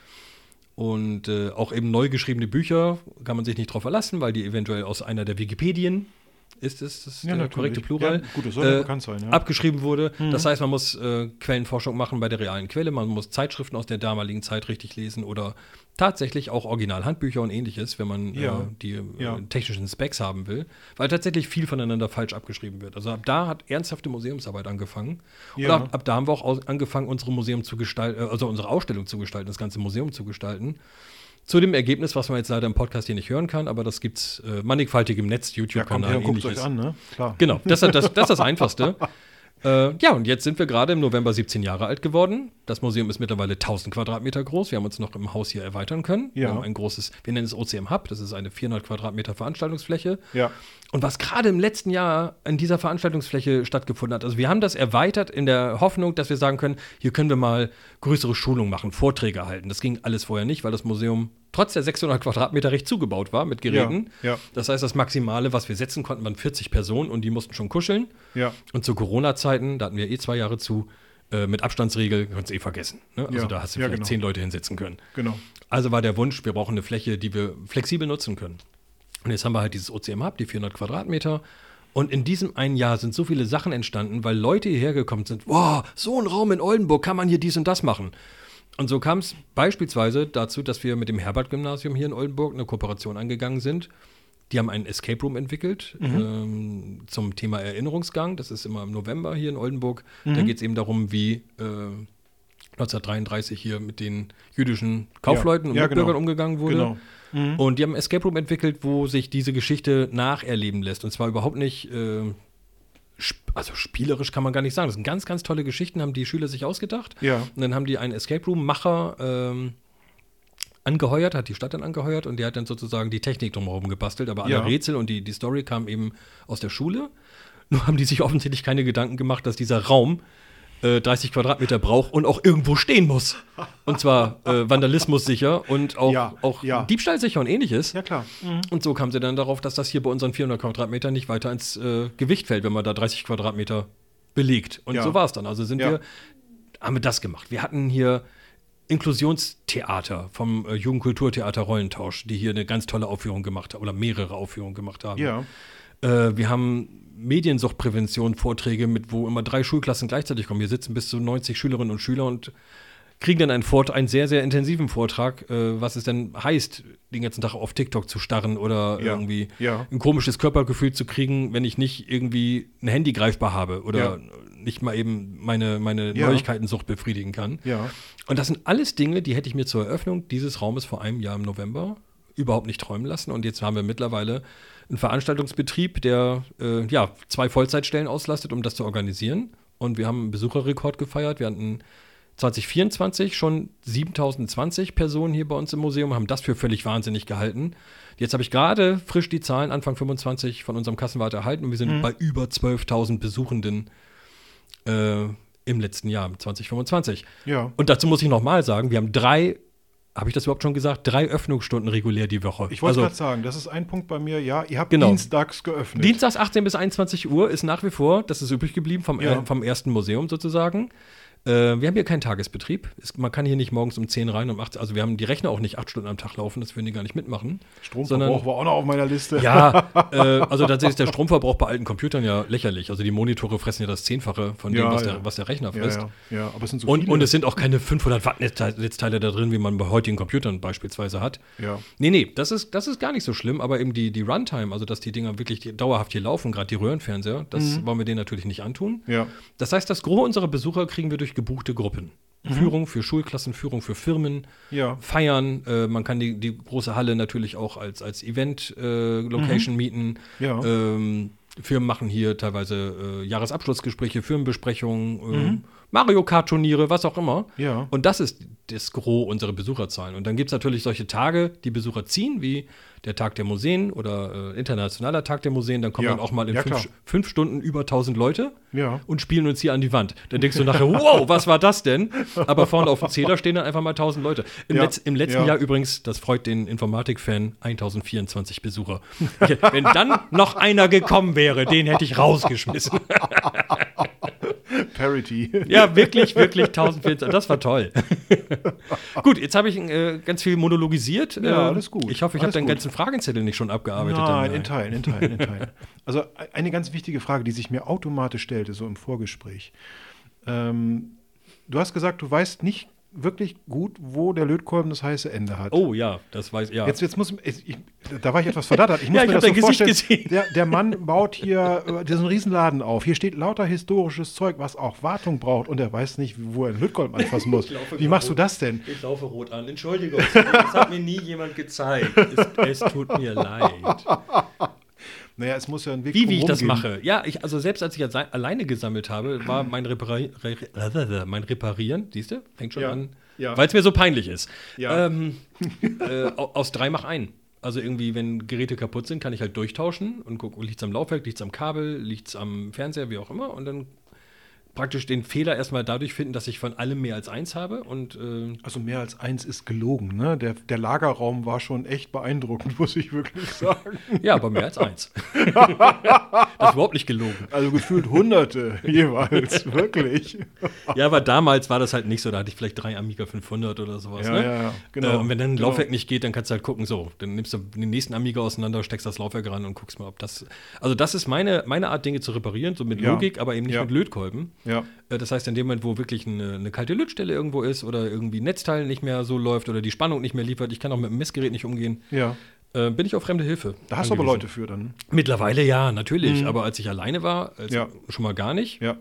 Und äh, auch eben neu geschriebene Bücher kann man sich nicht drauf verlassen, weil die eventuell aus einer der Wikipedien ist es das Ja, der natürlich. korrekte Plural, Ja, gut, das soll ja äh, bekannt sein, ja. abgeschrieben wurde. Mhm. Das heißt, man muss äh, Quellenforschung machen bei der realen Quelle, man muss Zeitschriften aus der damaligen Zeit richtig lesen oder tatsächlich auch Originalhandbücher und ähnliches, wenn man Ja. äh, die äh, Ja. technischen Specs haben will, weil tatsächlich viel voneinander falsch abgeschrieben wird. Also ab da hat ernsthafte Museumsarbeit angefangen. Ja. Und ab, ab da haben wir auch aus, angefangen, unsere Museum zu gestalten, äh, also unsere Ausstellung zu gestalten, das ganze Museum zu gestalten. Zu dem Ergebnis, was man jetzt leider im Podcast hier nicht hören kann, aber das gibt's äh, mannigfaltig im Netz, Ja, kommt YouTube-Kanal, her und guckt euch ähnliches. an, ne? Klar. Genau, das, das, das, das ist das Einfachste. äh, ja, und jetzt sind wir gerade im November siebzehn Jahre alt geworden. Das Museum ist mittlerweile tausend Quadratmeter groß. Wir haben uns noch im Haus hier erweitern können. Ja. Wir haben ein großes, wir nennen es O C M Hub, das ist eine vierhundert Quadratmeter Veranstaltungsfläche. Ja. Und was gerade im letzten Jahr in dieser Veranstaltungsfläche stattgefunden hat, also wir haben das erweitert in der Hoffnung, dass wir sagen können, hier können wir mal größere Schulungen machen, Vorträge halten. Das ging alles vorher nicht, weil das Museum trotz der sechshundert Quadratmeter recht zugebaut war mit Geräten. Ja, ja. Das heißt, das Maximale, was wir setzen konnten, waren vierzig Personen und die mussten schon kuscheln. Ja. Und zu Corona-Zeiten, da hatten wir eh zwei Jahre zu, äh, mit Abstandsregel, kannst du eh vergessen. Ne? Also Ja, da hast du ja, vielleicht genau. zehn Leute hinsetzen können. Genau. Also war der Wunsch, wir brauchen eine Fläche, die wir flexibel nutzen können. Und jetzt haben wir halt dieses O C M Hub, die vierhundert Quadratmeter. Und in diesem einen Jahr sind so viele Sachen entstanden, weil Leute hierher gekommen sind. Wow, so ein Raum in Oldenburg, kann man hier dies und das machen. Und so kam es beispielsweise dazu, dass wir mit dem Herbert-Gymnasium hier in Oldenburg eine Kooperation angegangen sind. Die haben einen Escape Room entwickelt Mhm. ähm, zum Thema Erinnerungsgang. Das ist immer im November hier in Oldenburg. Mhm. Da geht es eben darum, wie äh, neunzehnhundertdreiunddreißig hier mit den jüdischen Kaufleuten Ja, und ja, Mitbürgern genau. umgegangen wurde. Genau. Mhm. Und die haben einen Escape Room entwickelt, wo sich diese Geschichte nacherleben lässt. Und zwar überhaupt nicht, äh, sp- also spielerisch kann man gar nicht sagen. Das sind ganz, ganz tolle Geschichten, haben die Schüler sich ausgedacht. Ja. Und dann haben die einen Escape Room-Macher ähm, angeheuert, hat die Stadt dann angeheuert und der hat dann sozusagen die Technik drumherum gebastelt. Aber alle Ja. Rätsel und die, die Story kamen eben aus der Schule. Nur haben die sich offensichtlich keine Gedanken gemacht, dass dieser Raum äh, dreißig Quadratmeter braucht und auch irgendwo stehen muss. Und zwar äh, vandalismussicher und auch, Ja, auch ja. diebstahlsicher und ähnliches. Ja, klar. Mhm. Und so kam sie dann darauf, dass das hier bei unseren vierhundert Quadratmetern nicht weiter ins äh, Gewicht fällt, wenn man da dreißig Quadratmeter belegt. Und Ja. so war es dann. Also sind Ja. wir, haben wir das gemacht. Wir hatten hier Inklusionstheater vom äh, Jugendkulturtheater Rollentausch, die hier eine ganz tolle Aufführung gemacht haben oder mehrere Aufführungen gemacht haben. Ja. Äh, wir haben Mediensuchtprävention, Vorträge, mit wo immer drei Schulklassen gleichzeitig kommen. Hier sitzen bis zu neunzig Schülerinnen und Schüler und kriegen dann einen, Vort- einen sehr, sehr intensiven Vortrag, äh, was es denn heißt, den ganzen Tag auf TikTok zu starren oder Ja. irgendwie Ja. ein komisches Körpergefühl zu kriegen, wenn ich nicht irgendwie ein Handy greifbar habe oder Ja. nicht mal eben meine, meine Ja. Neuigkeitensucht befriedigen kann. Ja. Und das sind alles Dinge, die hätte ich mir zur Eröffnung dieses Raumes vor einem Jahr im November überhaupt nicht träumen lassen. Und jetzt haben wir mittlerweile einen Veranstaltungsbetrieb, der äh, ja, zwei Vollzeitstellen auslastet, um das zu organisieren. Und wir haben einen Besucherrekord gefeiert. Wir hatten zwanzig vierundzwanzig schon siebentausendzwanzig Personen hier bei uns im Museum, haben das für völlig wahnsinnig gehalten. Jetzt habe ich gerade frisch die Zahlen Anfang fünfundzwanzig von unserem Kassenwart erhalten und wir sind Mhm. bei über zwölftausend Besuchenden äh, im letzten Jahr, zwanzig fünfundzwanzig. Ja. Und dazu muss ich nochmal sagen, wir haben drei, habe ich das überhaupt schon gesagt, drei Öffnungsstunden regulär die Woche. Ich wollte also, gerade sagen, das ist ein Punkt bei mir. Ja, ihr habt Genau. dienstags geöffnet. Dienstags achtzehn bis einundzwanzig Uhr ist nach wie vor, das ist übrig geblieben vom, Ja. äh, vom ersten Museum sozusagen. Äh, wir haben hier keinen Tagesbetrieb. Es, man kann hier nicht morgens um zehn rein, um achtzehn, also wir haben die Rechner auch nicht acht Stunden am Tag laufen, das würden die gar nicht mitmachen. Stromverbrauch sondern- war auch noch auf meiner Liste. Ja, äh, also tatsächlich ist der Stromverbrauch bei alten Computern ja lächerlich. Also die Monitore fressen ja das Zehnfache von dem, Ja, was, ja. der, was der Rechner Ja, frisst. ja, ja, aber es sind so Und, viele. und es sind auch keine fünfhundert Watt Netzteile Netzteile da drin, wie man bei heutigen Computern beispielsweise hat. ja. Nee, nee, das ist, das ist gar nicht so schlimm, aber eben die, die Runtime, also dass die Dinger wirklich die, dauerhaft hier laufen, gerade die Röhrenfernseher, das wollen wir denen natürlich nicht antun. Ja. Das heißt, das Gros unserer Besucher kriegen wir durch gebuchte Gruppen. Führung für Schulklassen, Führung für Firmen, Ja. Feiern. Äh, man kann die, die große Halle natürlich auch als, als Event-Location mieten. Ja. Ähm, Firmen machen hier teilweise äh, Jahresabschlussgespräche, Firmenbesprechungen, äh, Mario Kart-Turniere, was auch immer. Ja. Und das ist das Gros unserer Besucherzahlen. Und dann gibt es natürlich solche Tage, die Besucher ziehen, wie der Tag der Museen oder äh, Internationaler Tag der Museen. Dann kommen Ja. dann auch mal in Ja, fünf, klar. fünf Stunden über tausend Leute Ja. und spielen uns hier an die Wand. Dann denkst du nachher, wow, was war das denn? Aber vorne auf dem Zähler stehen dann einfach mal tausend Leute. Im, Ja. Letz-, im letzten Ja. Jahr übrigens, das freut den Informatik-Fan, tausendvierundzwanzig Besucher. Ich, wenn dann noch einer gekommen wäre, den hätte ich rausgeschmissen. Parity. Ja, wirklich, wirklich tausendvierzehn. Das war toll. Gut, jetzt habe ich äh, ganz viel monologisiert. Ja, äh, alles gut. Ich hoffe, ich habe Alles deinen gut. ganzen Fragenzettel nicht schon abgearbeitet. Nein, dann, in Teilen, in Teilen, in Teilen. Also eine ganz wichtige Frage, die sich mir automatisch stellte, so im Vorgespräch. Ähm, du hast gesagt, du weißt nicht wirklich gut, wo der Lötkolben das heiße Ende hat. Oh ja, das weiß ja. Jetzt, jetzt muss ich, ich, da war ich etwas verdattert. Ich muss Ja, ich mir hab das so dein Gesicht vorstellen. gesehen. Der, der Mann baut hier äh, diesen Riesenladen auf. Hier steht lauter historisches Zeug, was auch Wartung braucht, und er weiß nicht, wo er einen Lötkolben anfassen muss. Wie machst du das denn? Ich laufe rot an. Entschuldigung, das hat mir nie jemand gezeigt. Es, es tut mir leid. Naja, es muss ja ein Weg Wie, wie ich das gehen. mache? Ja, ich, also selbst als ich als alleine gesammelt habe, war mein, Repari Re mein Reparieren, siehst du, fängt schon Ja, an, ja. weil es mir so peinlich ist. Ja. Ähm, äh, au- aus drei mach ein. Also irgendwie, wenn Geräte kaputt sind, kann ich halt durchtauschen und gucken, liegt es am Laufwerk, liegt es am Kabel, liegt es am Fernseher, wie auch immer. Und dann praktisch den Fehler erstmal dadurch finden, dass ich von allem mehr als eins habe. Und äh, Also mehr als eins ist gelogen, ne? Der, der Lagerraum war schon echt beeindruckend, muss ich wirklich sagen. ja, aber mehr als eins. Das ist überhaupt nicht gelogen. Also gefühlt Hunderte jeweils, wirklich. Ja, aber damals war das halt nicht so. Da hatte ich vielleicht drei Amiga fünfhundert oder sowas. Ja, ne? ja, ja, genau. Äh, und wenn dann ein Genau. Laufwerk nicht geht, dann kannst du halt gucken, so, dann nimmst du den nächsten Amiga auseinander, steckst das Laufwerk ran und guckst mal, ob das. Also, das ist meine, meine Art, Dinge zu reparieren, so mit Ja. Logik, aber eben nicht Ja. mit Lötkolben. Ja. Äh, Das heißt, in dem Moment, wo wirklich eine, eine kalte Lötstelle irgendwo ist oder irgendwie ein Netzteil nicht mehr so läuft oder die Spannung nicht mehr liefert, ich kann auch mit dem Messgerät nicht umgehen, Ja. äh, bin ich auf fremde Hilfe. Da hast du aber angewiesen. Leute für dann. Mittlerweile ja, natürlich. Mhm. Aber als ich alleine war, also Ja. schon mal gar nicht. Ja.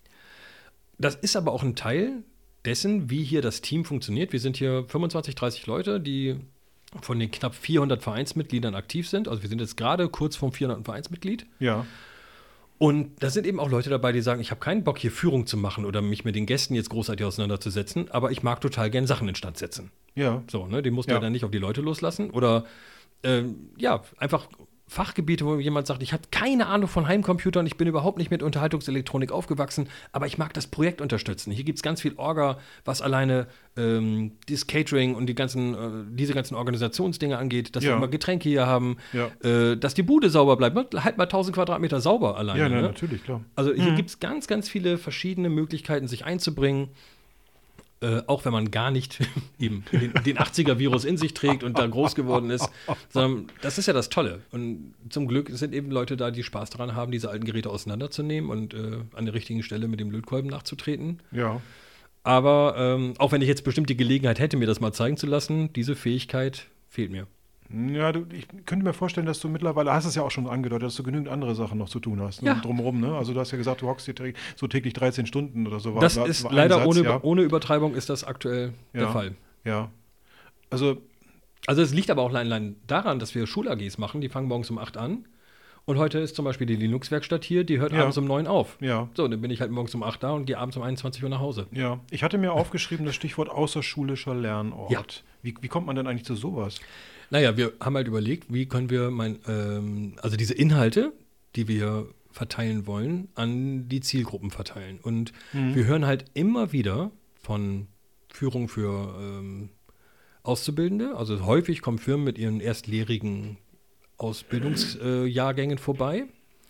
Das ist aber auch ein Teil dessen, wie hier das Team funktioniert. Wir sind hier fünfundzwanzig, dreißig Leute, die von den knapp vierhundert Vereinsmitgliedern aktiv sind. Also wir sind jetzt gerade kurz vom vierhunderten Vereinsmitglied. Ja. Und da sind eben auch Leute dabei, die sagen, ich habe keinen Bock, hier Führung zu machen oder mich mit den Gästen jetzt großartig auseinanderzusetzen, aber ich mag total gern Sachen instand setzen. Ja. So, ne? Den musst du Ja. ja dann nicht auf die Leute loslassen. Oder ähm, ja, einfach Fachgebiete, wo jemand sagt, ich habe keine Ahnung von Heimcomputern, ich bin überhaupt nicht mit Unterhaltungselektronik aufgewachsen, aber ich mag das Projekt unterstützen. Hier gibt es ganz viel Orga, was alleine ähm, das Catering und die ganzen, äh, diese ganzen Organisationsdinge angeht, dass Ja. wir immer Getränke hier haben, Ja. äh, dass die Bude sauber bleibt. Halt mal tausend Quadratmeter sauber alleine. Ja, na, ne? natürlich, klar. Also hier Mhm. gibt es ganz, ganz viele verschiedene Möglichkeiten, sich einzubringen. Äh, auch wenn man gar nicht eben den, den achtziger-Virus in sich trägt und da groß geworden ist. Sondern das ist ja das Tolle. Und zum Glück sind eben Leute da, die Spaß daran haben, diese alten Geräte auseinanderzunehmen und äh, an der richtigen Stelle mit dem Lötkolben nachzutreten. Ja. Aber ähm, auch wenn ich jetzt bestimmt die Gelegenheit hätte, mir das mal zeigen zu lassen, diese Fähigkeit fehlt mir. Ja, du, ich könnte mir vorstellen, dass du mittlerweile, hast es ja auch schon angedeutet, dass du genügend andere Sachen noch zu tun hast. Ne? Ja. Drumherum, ne? Also du hast ja gesagt, du hockst hier tä- so täglich dreizehn Stunden oder so. War, Das war, ist war ein leider Satz, ohne, ja. ohne Übertreibung ist das aktuell der Ja. Fall. Ja. Also, Also es liegt aber auch allein daran, dass wir Schul-A Gs machen, die fangen morgens um acht an. Und heute ist zum Beispiel die Linux-Werkstatt hier, die hört Ja. abends um neun auf. ja. So, dann bin ich halt morgens um acht da und gehe abends um einundzwanzig Uhr nach Hause. Ja, ich hatte mir aufgeschrieben das Stichwort außerschulischer Lernort. Ja. Wie, wie kommt man denn eigentlich zu sowas? Naja, wir haben halt überlegt, wie können wir mein, ähm, also diese Inhalte, die wir verteilen wollen, an die Zielgruppen verteilen. Und Mhm. wir hören halt immer wieder von Führung für ähm, Auszubildende. Also häufig kommen Firmen mit ihren erstlehrerigen Ausbildungsjahrgängen äh, vorbei.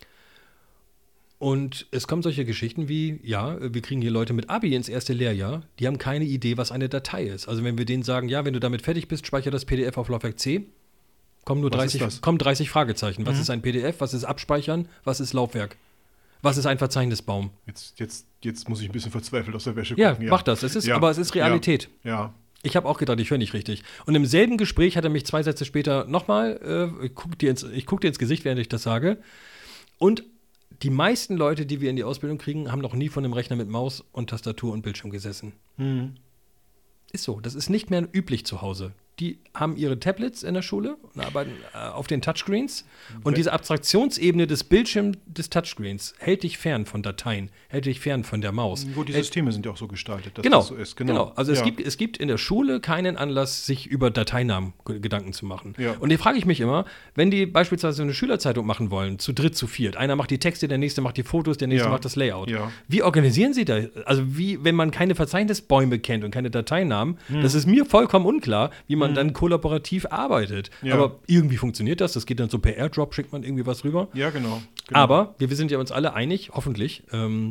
Und es kommen solche Geschichten wie, ja, wir kriegen hier Leute mit Abi ins erste Lehrjahr, die haben keine Idee, was eine Datei ist. Also wenn wir denen sagen, ja, wenn du damit fertig bist, speichere das P D F auf Laufwerk C, kommen nur Was dreißig, ist das? kommen dreißig Fragezeichen. Was Mhm. ist ein P D F, was ist Abspeichern, was ist Laufwerk? Was ist ein Verzeichnisbaum? Jetzt, jetzt, jetzt muss ich ein bisschen verzweifelt aus der Wäsche Ja, gucken. mach das. Es ist, Ja. aber es ist Realität. Ja. Ich habe auch gedacht, ich höre nicht richtig. Und im selben Gespräch hat er mich zwei Sätze später nochmal, äh, ich gucke dir, ins- ich guck dir ins Gesicht, während ich das sage. Und die meisten Leute, die wir in die Ausbildung kriegen, haben noch nie vor einem Rechner mit Maus und Tastatur und Bildschirm gesessen. Mhm. Ist so. Das ist nicht mehr üblich zu Hause. Die haben ihre Tablets in der Schule und arbeiten äh, auf den Touchscreens. Und We- diese Abstraktionsebene des Bildschirms des Touchscreens hält dich fern von Dateien, hält dich fern von der Maus. Gut, die Hält- Systeme sind ja auch so gestaltet, dass Genau, das so ist. genau. Also es, Ja. gibt, es gibt in der Schule keinen Anlass, sich über Dateinamen ge- Gedanken zu machen. Ja. Und hier frage ich mich immer, wenn die beispielsweise eine Schülerzeitung machen wollen, zu dritt, zu viert, einer macht die Texte, der nächste macht die Fotos, der nächste Ja. macht das Layout. Ja. Wie organisieren Sie da? Also wie, wenn man keine Verzeichnisbäume kennt und keine Dateinamen, Hm. das ist mir vollkommen unklar, wie man dann kollaborativ arbeitet. Ja. Aber irgendwie funktioniert das. Das geht dann so per Airdrop, schickt man irgendwie was rüber. Ja, genau. genau. Aber wir, wir sind ja uns alle einig, hoffentlich, ähm,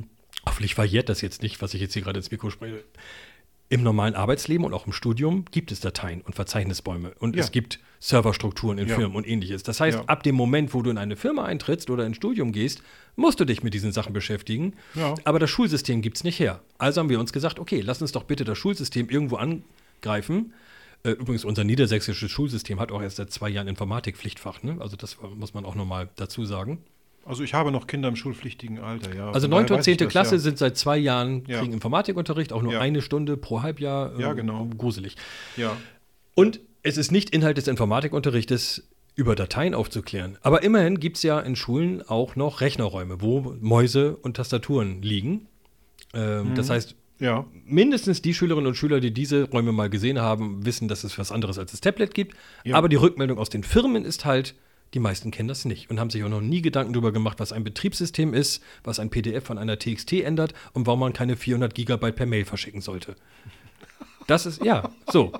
Hoffentlich variiert das jetzt nicht, was ich jetzt hier gerade ins Mikro spreche. Im normalen Arbeitsleben und auch im Studium gibt es Dateien und Verzeichnisbäume. Und Ja. es gibt Serverstrukturen in Ja. Firmen und ähnliches. Das heißt, Ja. ab dem Moment, wo du in eine Firma eintrittst oder ins Studium gehst, musst du dich mit diesen Sachen beschäftigen. Ja. Aber das Schulsystem gibt es nicht her. Also haben wir uns gesagt, okay, lass uns doch bitte das Schulsystem irgendwo angreifen. Äh, Übrigens, unser niedersächsisches Schulsystem hat auch erst seit zwei Jahren Informatikpflichtfach. Ne? Also das muss man auch nochmal dazu sagen. Also ich habe noch Kinder im schulpflichtigen Alter, ja. Also Von neunte daher und weiß ich zehnte das, Klasse ja. sind seit zwei Jahren, Ja. kriegen Informatikunterricht, auch nur Ja. eine Stunde pro Halbjahr. Ja, äh, genau. Gruselig. Ja. Und es ist nicht Inhalt des Informatikunterrichtes, über Dateien aufzuklären. Aber immerhin gibt es ja in Schulen auch noch Rechnerräume, wo Mäuse und Tastaturen liegen. Ähm, Mhm. Das heißt, Ja. mindestens die Schülerinnen und Schüler, die diese Räume mal gesehen haben, wissen, dass es was anderes als das Tablet gibt. Ja. Aber die Rückmeldung aus den Firmen ist halt, die meisten kennen das nicht und haben sich auch noch nie Gedanken darüber gemacht, was ein Betriebssystem ist, was ein P D F von einer T X T ändert und warum man keine vierhundert Gigabyte per Mail verschicken sollte. Das ist, ja, so.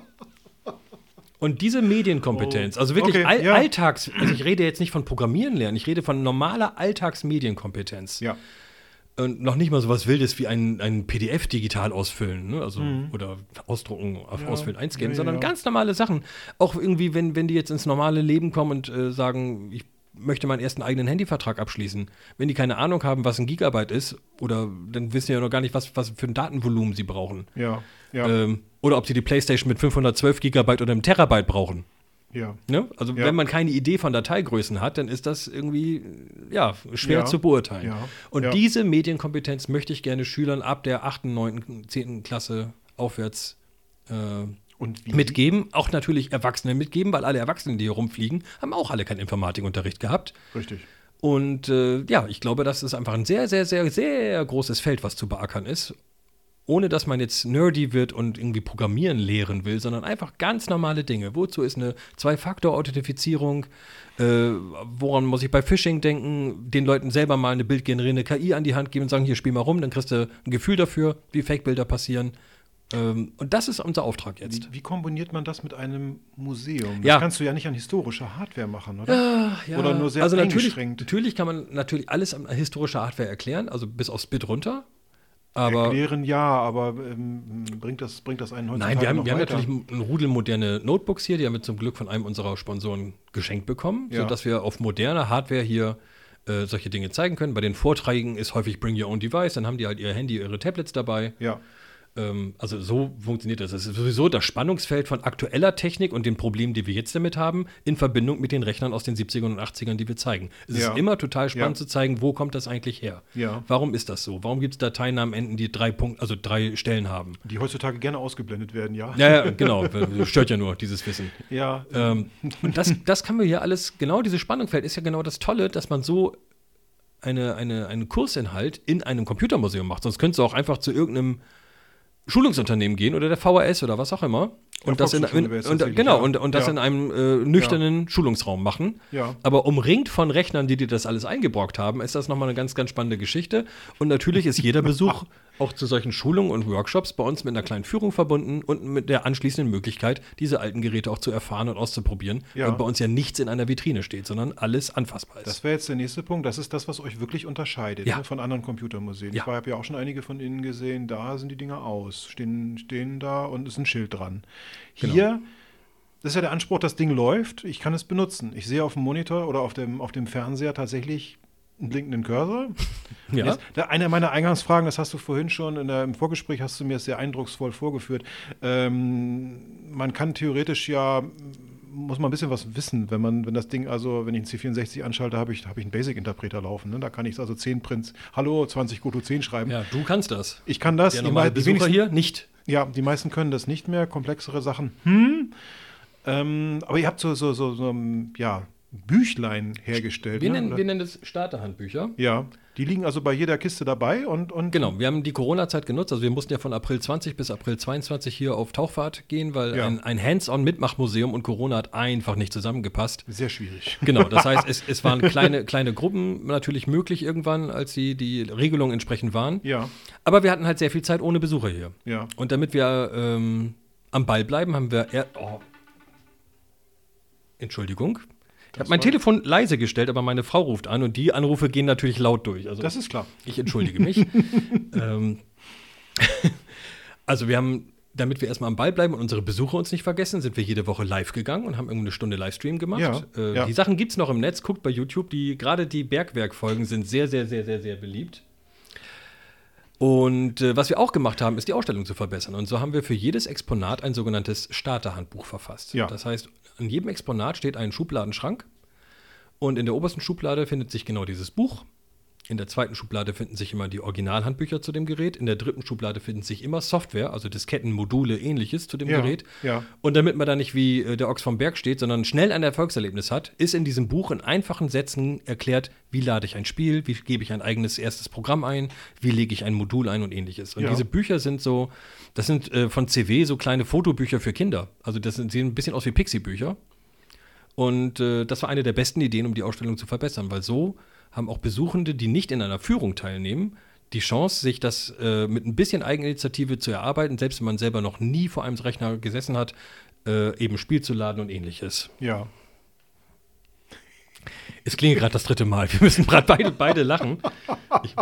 Und diese Medienkompetenz, Oh, also wirklich okay, all, ja. Alltags, also ich rede jetzt nicht von Programmieren lernen, ich rede von normaler Alltagsmedienkompetenz. Ja. Und noch nicht mal so was Wildes wie ein, ein P D F digital ausfüllen, ne? Also oder ausdrucken, auf Ja, ausfüllen, einscannen, ja, sondern ja. ganz normale Sachen. Auch irgendwie, wenn, wenn die jetzt ins normale Leben kommen und äh, sagen, ich möchte meinen ersten eigenen Handyvertrag abschließen. Wenn die keine Ahnung haben, was ein Gigabyte ist, oder dann wissen die ja noch gar nicht, was, was für ein Datenvolumen sie brauchen. Ja. Ja. Ähm, oder ob sie die PlayStation mit fünfhundertzwölf Gigabyte oder einem Terabyte brauchen. ja. Ne? Also Ja. wenn man keine Idee von Dateigrößen hat, dann ist das irgendwie ja, schwer Ja. zu beurteilen. Ja. Und Ja. diese Medienkompetenz möchte ich gerne Schülern ab der achten, neunten, zehnten Klasse aufwärts äh, Und wie mitgeben. Auch natürlich Erwachsenen mitgeben, weil alle Erwachsenen, die hier rumfliegen, haben auch alle keinen Informatikunterricht gehabt. Richtig. Und äh, ja, ich glaube, das ist einfach ein sehr, sehr, sehr, sehr großes Feld, was zu beackern ist. Ohne dass man jetzt nerdy wird und irgendwie Programmieren lehren will, sondern einfach ganz normale Dinge. Wozu ist eine Zwei-Faktor-Authentifizierung? Äh, woran muss ich bei Phishing denken? Den Leuten selber mal eine bildgenerierende K I an die Hand geben und sagen, hier, spiel mal rum, dann kriegst du ein Gefühl dafür, wie Fake-Bilder passieren. Ähm, und das ist unser Auftrag jetzt. Wie, wie kombiniert man das mit einem Museum? Das Ja. kannst du ja nicht an historischer Hardware machen, oder? Ja, Oder nur sehr also natürlich, eingeschränkt. natürlich kann man natürlich alles an historischer Hardware erklären, also bis aufs Bit runter. Aber Erklären ja, aber ähm, bringt, das, bringt das einen heutzutage nein, wir haben, noch wir haben weiter? natürlich ein Rudel moderne Notebooks hier, die haben wir zum Glück von einem unserer Sponsoren geschenkt bekommen, Ja. sodass wir auf moderner Hardware hier äh, solche Dinge zeigen können. Bei den Vorträgen ist häufig Bring Your Own Device, dann haben die halt ihr Handy, ihre Tablets dabei. Ja. Ähm, also so funktioniert das. Es ist sowieso das Spannungsfeld von aktueller Technik und den Problemen, die wir jetzt damit haben, in Verbindung mit den Rechnern aus den siebzigern und achtzigern, die wir zeigen. Es Ja. ist immer total spannend Ja. zu zeigen, wo kommt das eigentlich her? Ja. Warum ist das so? Warum gibt es Dateien am Ende, die drei Punkt, also drei Stellen haben? Die heutzutage gerne ausgeblendet werden, ja. Ja, ja, genau. Stört ja nur dieses Wissen. Ja. Ähm, und das, das kann man hier alles, genau dieses Spannungsfeld ist ja genau das Tolle, dass man so eine, eine, einen Kursinhalt in einem Computermuseum macht. Sonst könntest du auch einfach zu irgendeinem Schulungsunternehmen gehen oder der V H S oder was auch immer. Und das in, Volkshochschule in, wäre es und, tatsächlich, genau, ja. und, und das Ja. in einem äh, nüchternen Schulungsraum machen. Ja. Aber umringt von Rechnern, die dir das alles eingebrockt haben, ist das nochmal eine ganz, ganz spannende Geschichte. Und natürlich ist jeder Besuch auch zu solchen Schulungen und Workshops bei uns mit einer kleinen Führung verbunden und mit der anschließenden Möglichkeit, diese alten Geräte auch zu erfahren und auszuprobieren. Ja. Und bei uns ja nichts in einer Vitrine steht, sondern alles anfassbar ist. Das wäre jetzt der nächste Punkt. Das ist das, was euch wirklich unterscheidet Ja. ne, von anderen Computermuseen. Ja. Ich habe ja auch schon einige von Ihnen gesehen, da sind die Dinger aus, stehen, stehen da und ist ein Schild dran. Genau. Hier, das ist ja der Anspruch, das Ding läuft, ich kann es benutzen. Ich sehe auf dem Monitor oder auf dem, auf dem Fernseher tatsächlich einen blinkenden Cursor. Ja. Jetzt, da, eine meiner Eingangsfragen, das hast du vorhin schon in der, im Vorgespräch, hast du mir sehr eindrucksvoll vorgeführt. Ähm, man kann theoretisch ja, muss man ein bisschen was wissen, wenn man, wenn das Ding, also wenn ich einen C vierundsechzig anschalte, habe ich, habe ich einen Basic-Interpreter laufen. Ne? Da kann ich also zehn Prints, hallo, zwanzig Goto zehn schreiben. Ja, du kannst das. Ich kann das. Der die normale mei- die Besucher wenigsten- hier nicht. Ja, die meisten können das nicht mehr, komplexere Sachen. Hm. Ähm, aber ihr habt so, so, so, so ähm, ja, Büchlein hergestellt. Wir ne? nennen, Oder- wir nennen das Starterhandbücher. ja, die liegen also bei jeder Kiste dabei und, und Genau, wir haben die Corona-Zeit genutzt. Also wir mussten ja von April zwanzig bis April zweiundzwanzig hier auf Tauchfahrt gehen, weil Ja. ein, ein Hands-on-Mitmachmuseum und Corona hat einfach nicht zusammengepasst. sehr schwierig. Genau, das heißt, es, es waren kleine, kleine Gruppen natürlich möglich irgendwann, als die, die Regelungen entsprechend waren. Ja, Aber wir hatten halt sehr viel Zeit ohne Besucher hier. ja. Und damit wir ähm, am Ball bleiben, haben wir. Er oh. Entschuldigung. Ich habe mein Telefon leise gestellt, aber meine Frau ruft an und die Anrufe gehen natürlich laut durch. Also Das ist klar. ich entschuldige mich. ähm, also wir haben, damit wir erstmal am Ball bleiben und unsere Besucher uns nicht vergessen, sind wir jede Woche live gegangen und haben irgendwie eine Stunde Livestream gemacht. Ja, äh, ja. Die Sachen gibt es noch im Netz, guckt bei YouTube. Die, gerade die Bergwerk-Folgen sind sehr, sehr, sehr, sehr, sehr beliebt. Und äh, was wir auch gemacht haben, ist die Ausstellung zu verbessern. Und so haben wir für jedes Exponat ein sogenanntes Starterhandbuch verfasst. Ja. Das heißt, an jedem Exponat steht ein Schubladenschrank. Und in der obersten Schublade findet sich genau dieses Buch. In der zweiten Schublade finden sich immer die Originalhandbücher zu dem Gerät. In der dritten Schublade finden sich immer Software, also Disketten, Module, ähnliches zu dem Ja, Gerät. ja. Und damit man da nicht wie äh, der Ochs vom Berg steht, sondern schnell ein Erfolgserlebnis hat, ist in diesem Buch in einfachen Sätzen erklärt, wie lade ich ein Spiel, wie gebe ich ein eigenes erstes Programm ein, wie lege ich ein Modul ein und ähnliches. Und Ja. diese Bücher sind so, das sind äh, von C W so kleine Fotobücher für Kinder. Also das sind, sehen ein bisschen aus wie Pixie-Bücher. Und äh, das war eine der besten Ideen, um die Ausstellung zu verbessern, weil so haben auch Besuchende, die nicht in einer Führung teilnehmen, die Chance, sich das äh, mit ein bisschen Eigeninitiative zu erarbeiten, selbst wenn man selber noch nie vor einem Rechner gesessen hat, äh, eben Spiel zu laden und ähnliches. Ja. Es klingelt gerade das dritte Mal. Wir müssen gerade beide, beide lachen. Ich,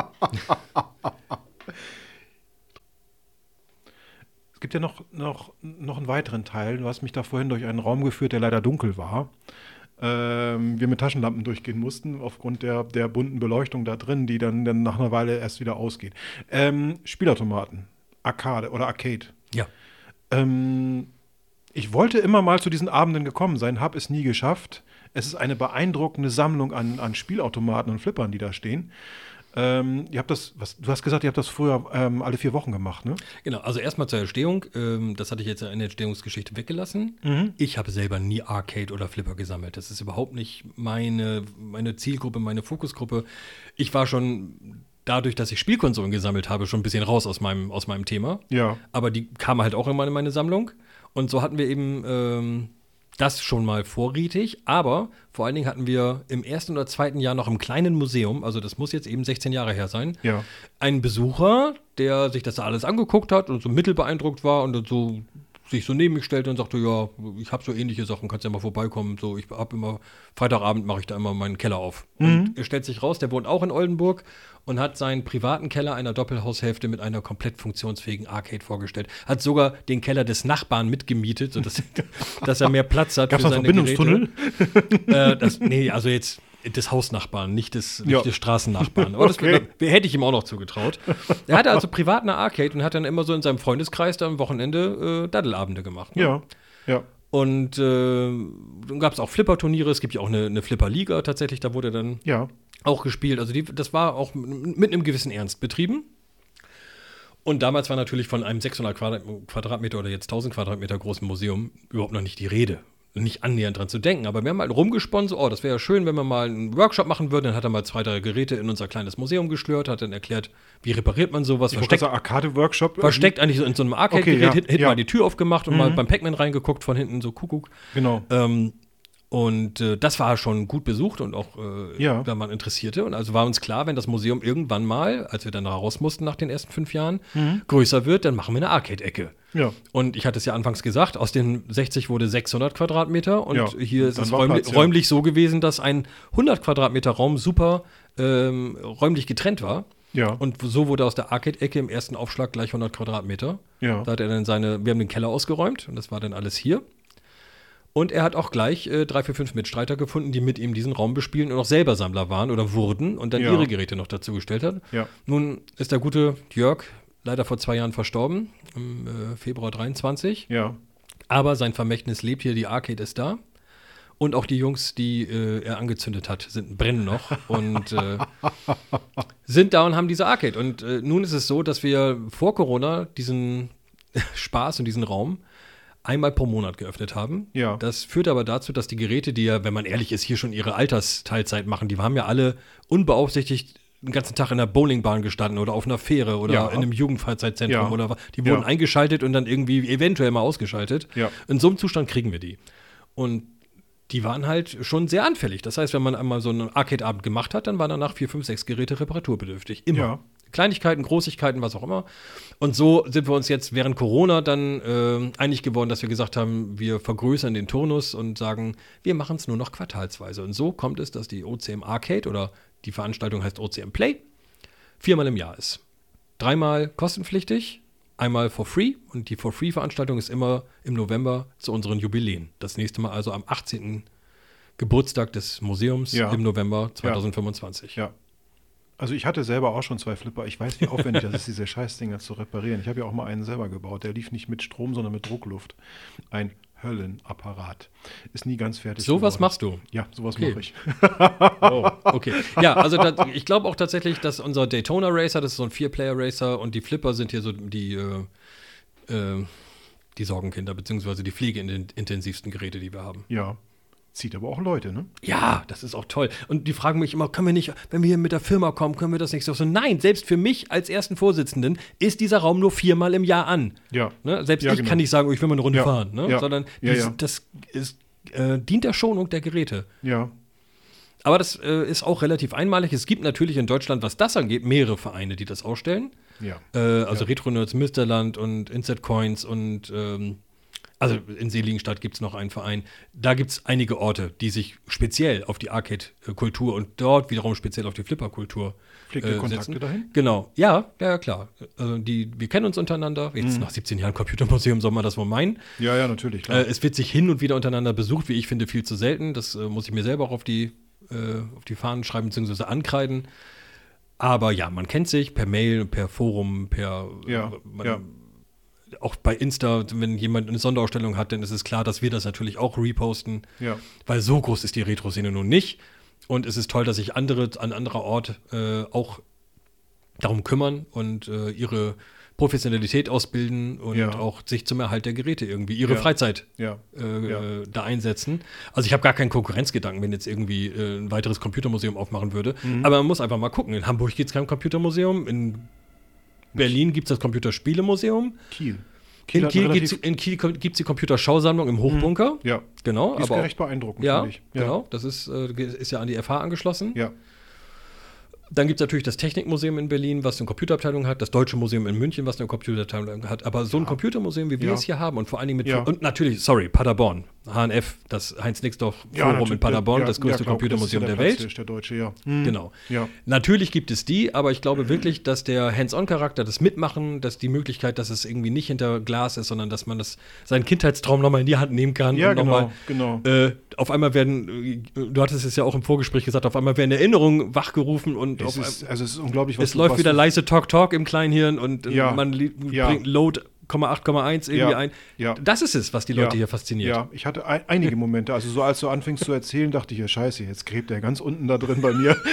Es gibt ja noch, noch, noch einen weiteren Teil. Du hast mich da vorhin durch einen Raum geführt, der leider dunkel war. Ähm, wir mit Taschenlampen durchgehen mussten, aufgrund der, der bunten Beleuchtung da drin, die dann, dann nach einer Weile erst wieder ausgeht. Ähm, Spielautomaten, Arcade oder Arcade. ja. Ähm, ich wollte immer mal zu diesen Abenden gekommen sein, habe es nie geschafft. Es ist eine beeindruckende Sammlung an, an Spielautomaten und Flippern, die da stehen. Ähm, ihr habt das, was, du hast gesagt, ihr habt das früher ähm, alle vier Wochen gemacht, ne? Genau, also erstmal zur Entstehung. Ähm, das hatte ich jetzt in der Entstehungsgeschichte weggelassen. Mhm. Ich habe selber nie Arcade oder Flipper gesammelt. Das ist überhaupt nicht meine, meine Zielgruppe, meine Fokusgruppe. Ich war schon dadurch, dass ich Spielkonsolen gesammelt habe, schon ein bisschen raus aus meinem, aus meinem Thema. Ja. Aber die kamen halt auch immer in meine Sammlung. Und so hatten wir eben ähm, das schon mal vorrätig. Aber vor allen Dingen hatten wir im ersten oder zweiten Jahr noch im kleinen Museum, also das muss jetzt eben sechzehn Jahre her sein, Ja. einen Besucher, der sich das alles angeguckt hat und so mittelbeeindruckt war und dann so sich so neben mich stellte und sagte, ja, ich habe so ähnliche Sachen, kannst ja mal vorbeikommen. So, ich habe immer, Freitagabend mache ich da immer meinen Keller auf. Mhm. Und er stellt sich raus, der wohnt auch in Oldenburg und hat seinen privaten Keller einer Doppelhaushälfte mit einer komplett funktionsfähigen Arcade vorgestellt. Hat sogar den Keller des Nachbarn mitgemietet, sodass dass er mehr Platz hat Gab's für da seine Verbindungstunnel? Geräte. äh, das, nee, also jetzt des Hausnachbarn, nicht des, nicht Ja. des Straßennachbarn. Aber das Okay. wär- hätte ich ihm auch noch zugetraut. Er hatte also privat eine Arcade und hat dann immer so in seinem Freundeskreis da am Wochenende äh, Daddelabende gemacht. Ne? Ja. Ja. Und äh, dann gab es auch Flipper-Turniere, es gibt ja auch eine, eine Flipper-Liga tatsächlich, da wurde dann Ja. auch gespielt. Also die, das war auch m- mit einem gewissen Ernst betrieben. Und damals war natürlich von einem sechshundert Quadrat- Quadratmeter oder jetzt tausend Quadratmeter großen Museum überhaupt noch nicht die Rede. Nicht annähernd dran zu denken. Aber wir haben halt rumgesponnen, so, oh, das wäre ja schön, wenn wir mal einen Workshop machen würden. Dann hat er mal zwei, drei Geräte in unser kleines Museum geschlört, hat dann erklärt, wie repariert man sowas. Ich wollte Versteckt, sagen, Arcade-Workshop. versteckt eigentlich so in so einem Arcade-Gerät, Okay, ja, hinten ja. mal die Tür aufgemacht und Mhm. mal beim Pac-Man reingeguckt von hinten, so Kuckuck. Genau. Ähm, und äh, das war schon gut besucht und auch äh, Ja. da waren Interessierte. Und also war uns klar, wenn das Museum irgendwann mal, als wir dann da raus mussten nach den ersten fünf Jahren, Mhm. größer wird, dann machen wir eine Arcade-Ecke. Ja. Und ich hatte es ja anfangs gesagt, aus den sechzig wurde sechshundert Quadratmeter und Ja, hier ist dann es war räumlich, Platz, ja. räumlich so gewesen, dass ein hundert Quadratmeter Raum super ähm, räumlich getrennt war. Ja. Und so wurde aus der Arcade-Ecke im ersten Aufschlag gleich hundert Quadratmeter. Ja. Da hat er dann seine, wir haben den Keller ausgeräumt und das war dann alles hier. Und er hat auch gleich äh, drei, vier, fünf Mitstreiter gefunden, die mit ihm diesen Raum bespielen und auch selber Sammler waren oder wurden und dann Ja. ihre Geräte noch dazu gestellt hat. Ja. Nun ist der gute Jörg leider vor zwei Jahren verstorben, im äh, Februar dreiundzwanzig. Ja. Aber sein Vermächtnis lebt hier, die Arcade ist da. Und auch die Jungs, die äh, er angezündet hat, sind, brennen noch und äh, sind da und haben diese Arcade. Und äh, nun ist es so, dass wir vor Corona diesen Spaß und diesen Raum einmal pro Monat geöffnet haben. Ja. Das führt aber dazu, dass die Geräte, die ja, wenn man ehrlich ist, hier schon ihre Altersteilzeit machen, die haben ja alle unbeaufsichtigt den ganzen Tag in der Bowlingbahn gestanden oder auf einer Fähre oder Ja. in einem Jugendfreizeitzentrum Ja. oder was. Die wurden Ja. eingeschaltet und dann irgendwie eventuell mal ausgeschaltet. Ja. In so einem Zustand kriegen wir die. Und die waren halt schon sehr anfällig. Das heißt, wenn man einmal so einen Arcade-Abend gemacht hat, dann waren danach vier, fünf, sechs Geräte reparaturbedürftig. Immer. Ja. Kleinigkeiten, Großigkeiten, was auch immer. Und so sind wir uns jetzt während Corona dann äh, einig geworden, dass wir gesagt haben, wir vergrößern den Turnus und sagen, wir machen es nur noch quartalsweise. Und so kommt es, dass die O C M Arcade oder die Veranstaltung heißt O C M Play, viermal im Jahr ist. Dreimal kostenpflichtig, einmal for free. Und die for free Veranstaltung ist immer im November zu unseren Jubiläen. Das nächste Mal also am achtzehnten Geburtstag des Museums Ja. im November zweitausendfünfundzwanzig. Ja. Also ich hatte selber auch schon zwei Flipper. Ich weiß, wie aufwendig das ist, diese Scheißdinger zu reparieren. Ich habe ja auch mal einen selber gebaut. Der lief nicht mit Strom, sondern mit Druckluft. Ein Höllenapparat. Ist nie ganz fertig So was geworden. machst du? Ja, sowas Okay. mache ich. Oh, okay. Ja, also da, ich glaube auch tatsächlich, dass unser Daytona Racer, das ist so ein Vier-Player-Racer und die Flipper sind hier so die, äh, äh, die Sorgenkinder, beziehungsweise die pflegeintensivsten Geräte, die wir haben. Ja. Zieht aber auch Leute, ne? Ja, das ist auch toll. Und die fragen mich immer, können wir nicht, wenn wir hier mit der Firma kommen, können wir das nicht so? so nein, selbst für mich als ersten Vorsitzenden ist dieser Raum nur viermal im Jahr an. Ja. Ne? Selbst Ja, ich genau. kann nicht sagen, oh, ich will mal eine Runde Ja. fahren, ne? Ja. sondern Ja, dies, ja. das ist, äh, dient der Schonung der Geräte. Ja. Aber das äh, ist auch relativ einmalig. Es gibt natürlich in Deutschland, was das angeht, mehrere Vereine, die das ausstellen. Ja. Äh, also Ja. Retro-Nerds Münsterland und Insert Coins und ähm, also in Seligenstadt gibt es noch einen Verein. Da gibt es einige Orte, die sich speziell auf die Arcade-Kultur und dort wiederum speziell auf die Flipper-Kultur Pflegt ihr äh, Kontakte setzen. dahin? Genau, ja, ja, klar. Also die, wir kennen uns untereinander. Jetzt Mhm. nach siebzehn Jahren Computermuseum soll man das wohl meinen. Ja, ja, natürlich, klar. Äh, es wird sich hin und wieder untereinander besucht, wie ich finde, viel zu selten. Das äh, muss ich mir selber auch auf die, äh, auf die Fahnen schreiben bzw. ankreiden. Aber ja, man kennt sich per Mail, per Forum, per Ja, man, ja. auch bei Insta, wenn jemand eine Sonderausstellung hat, dann ist es klar, dass wir das natürlich auch reposten, Ja. weil so groß ist die Retro-Szene nun nicht. Und es ist toll, dass sich andere an anderer Ort äh, auch darum kümmern und äh, ihre Professionalität ausbilden und Ja. auch sich zum Erhalt der Geräte irgendwie ihre Ja. Freizeit Ja. äh, Ja. äh, da einsetzen. Also ich habe gar keinen Konkurrenzgedanken, wenn jetzt irgendwie äh, ein weiteres Computermuseum aufmachen würde. Mhm. Aber man muss einfach mal gucken. In Hamburg gibt es kein Computermuseum, in Berlin gibt es das Computerspielemuseum. Kiel. In hat Kiel relativ- gibt's, in Kiel gibt es die Computerschausammlung im Hochbunker. Ja. Genau. Die ist aber recht beeindruckend, ja, finde ich. genau. Das ist, äh, ist ja an die F H angeschlossen. Ja. Dann gibt es natürlich das Technikmuseum in Berlin, was eine Computerabteilung hat, das Deutsche Museum in München, was eine Computerabteilung hat. Aber so ein Computermuseum, wie wir Ja. es hier haben und vor allen Dingen mit Ja. und natürlich, sorry, Paderborn, H N F, das Heinz-Nixdorf-Forum in natürlich, Paderborn, ja, das größte ja, klar, Computermuseum das ist ja der der Welt. Platzhirsch, der Deutsche, ja. Mhm. Genau. Ja. Natürlich gibt es die, aber ich glaube wirklich, dass der Hands-on-Charakter, das Mitmachen, dass die Möglichkeit, dass es irgendwie nicht hinter Glas ist, sondern dass man das, seinen Kindheitstraum nochmal in die Hand nehmen kann. Ja, und genau, noch mal, genau. Äh, auf einmal werden, äh, du hattest es ja auch im Vorgespräch gesagt, auf einmal werden Erinnerungen wachgerufen und Es auf ist, also es ist unglaublich, was es du, läuft was wieder du, leise Talk-Talk im Kleinhirn und äh, Ja. man li- Ja. bringt Load acht Komma eins irgendwie Ja. ein. Ja. Das ist es, was die Leute Ja. hier fasziniert. Ja, ich hatte ein, einige Momente. Also so als du anfingst zu erzählen, dachte ich, ja scheiße, jetzt gräbt der ganz unten da drin bei mir.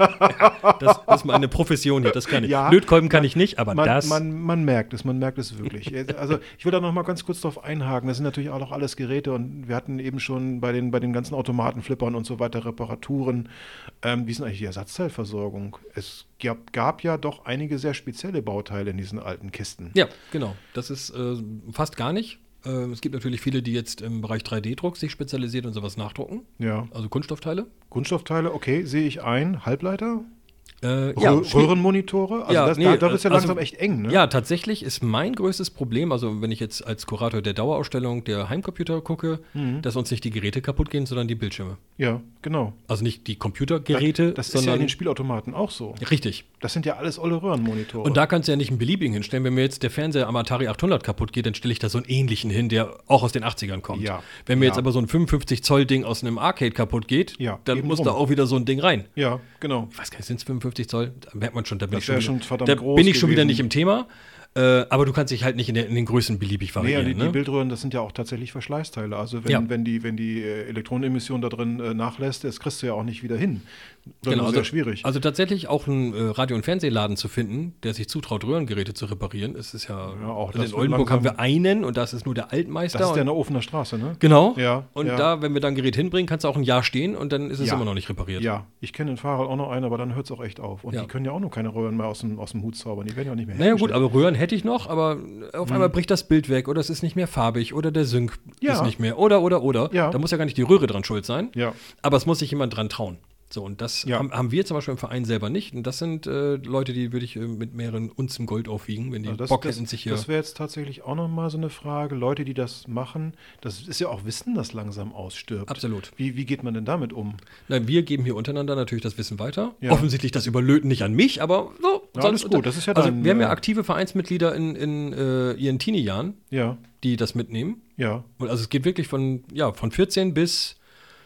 Das, das ist meine Profession hier, das kann ich. Ja. Lötkolben kann ich nicht, aber Man, das. man, man merkt es, man merkt es wirklich. Also ich will da noch mal ganz kurz drauf einhaken. Das sind natürlich auch noch alles Geräte und wir hatten eben schon bei den, bei den ganzen Automatenflippern und so weiter Reparaturen. Ähm, wie ist denn eigentlich die Ersatzteilversorgung? Es gab, gab ja doch einige sehr spezielle Bauteile in diesen alten Kisten. Ja, genau. Das ist äh, fast gar nicht. Äh, es gibt natürlich viele, die jetzt im Bereich drei D-Druck sich spezialisieren und sowas nachdrucken. Ja. Also Kunststoffteile. Kunststoffteile, okay, sehe ich ein. Halbleiter? Äh, Rö Spiel- Röhrenmonitore? Also Ja, das, nee, da, da wird es ja also- langsam echt eng, ne? Ja, tatsächlich ist mein größtes Problem, also wenn ich jetzt als Kurator der Dauerausstellung der Heimcomputer gucke, Mhm. dass uns nicht die Geräte kaputt gehen, sondern die Bildschirme. Ja, genau. Also nicht die Computergeräte, Das ist ja sondern in den Spielautomaten auch so. richtig. Das sind ja alles olle Röhrenmonitore. Und da kannst du ja nicht einen beliebigen hinstellen. Wenn mir jetzt der Fernseher am Atari achthundert kaputt geht, dann stelle ich da so einen ähnlichen hin, der auch aus den achtzigern kommt. Ja. Wenn mir Ja. jetzt aber so ein fünfundfünfzig Zoll Ding aus einem Arcade kaputt geht, Ja, dann eben muss drum. da auch wieder so ein Ding rein. Ja, genau. Ich weiß gar nicht, sind es fünfundfünfzig Zoll? Da merkt man schon, da bin, Das ich schon, wär wieder, schon verdammt da groß bin ich schon wieder gewesen. nicht im Thema. Äh, aber du kannst dich halt nicht in, der, in den Größen beliebig Nee, variieren. die, ne? die Bildröhren, das sind ja auch tatsächlich Verschleißteile. Also wenn, Ja. wenn die, wenn die äh, Elektronenemission da drin äh, nachlässt, das kriegst du ja auch nicht wieder hin. Oder Genau, nur sehr also, schwierig. also tatsächlich auch einen äh, Radio- und Fernsehladen zu finden, der sich zutraut, Röhrengeräte zu reparieren, ist es ja. Ja, auch also das in wird Oldenburg haben langsam- wir einen und das ist nur der Altmeister. das ist der und, in der Ofener Straße, ne? genau. Ja, Und ja. da, wenn wir dann ein Gerät hinbringen, kannst du auch ein Jahr stehen und dann ist es Ja. immer noch nicht repariert. Ja, ich kenne den Fahrer auch noch einen, aber dann hört es auch echt auf. Und Ja. die können ja auch noch keine Röhren mehr aus dem, aus dem Hut zaubern. Die werden ja auch nicht mehr Naja gut, hergestellt. aber Röhren hätte ich noch, aber auf einmal bricht das Bild weg oder es ist nicht mehr farbig oder der Sync Ja. ist nicht mehr oder, oder, oder. Ja. Da muss ja gar nicht die Röhre dran schuld sein, Ja, aber es muss sich jemand dran trauen. So, und das Ja. haben, haben wir zum Beispiel im Verein selber nicht. Und das sind äh, Leute, die würde ich äh, mit mehreren Unzen Gold aufwiegen, wenn die Also das, Bock das, hätten, sich hier. das wäre jetzt tatsächlich auch nochmal so eine Frage. Leute, die das machen, das ist ja auch Wissen, das langsam ausstirbt. Absolut. Wie, wie geht man denn damit um? Na, wir geben hier untereinander natürlich das Wissen weiter. Ja. Offensichtlich das Überlöten nicht an mich, aber so. Ja, alles gut, das ist ja Also dann, wir haben ja äh, aktive Vereinsmitglieder in, in äh, ihren Teenie-Jahren, Ja, die das mitnehmen. ja, Und also es geht wirklich von, ja, von vierzehn bis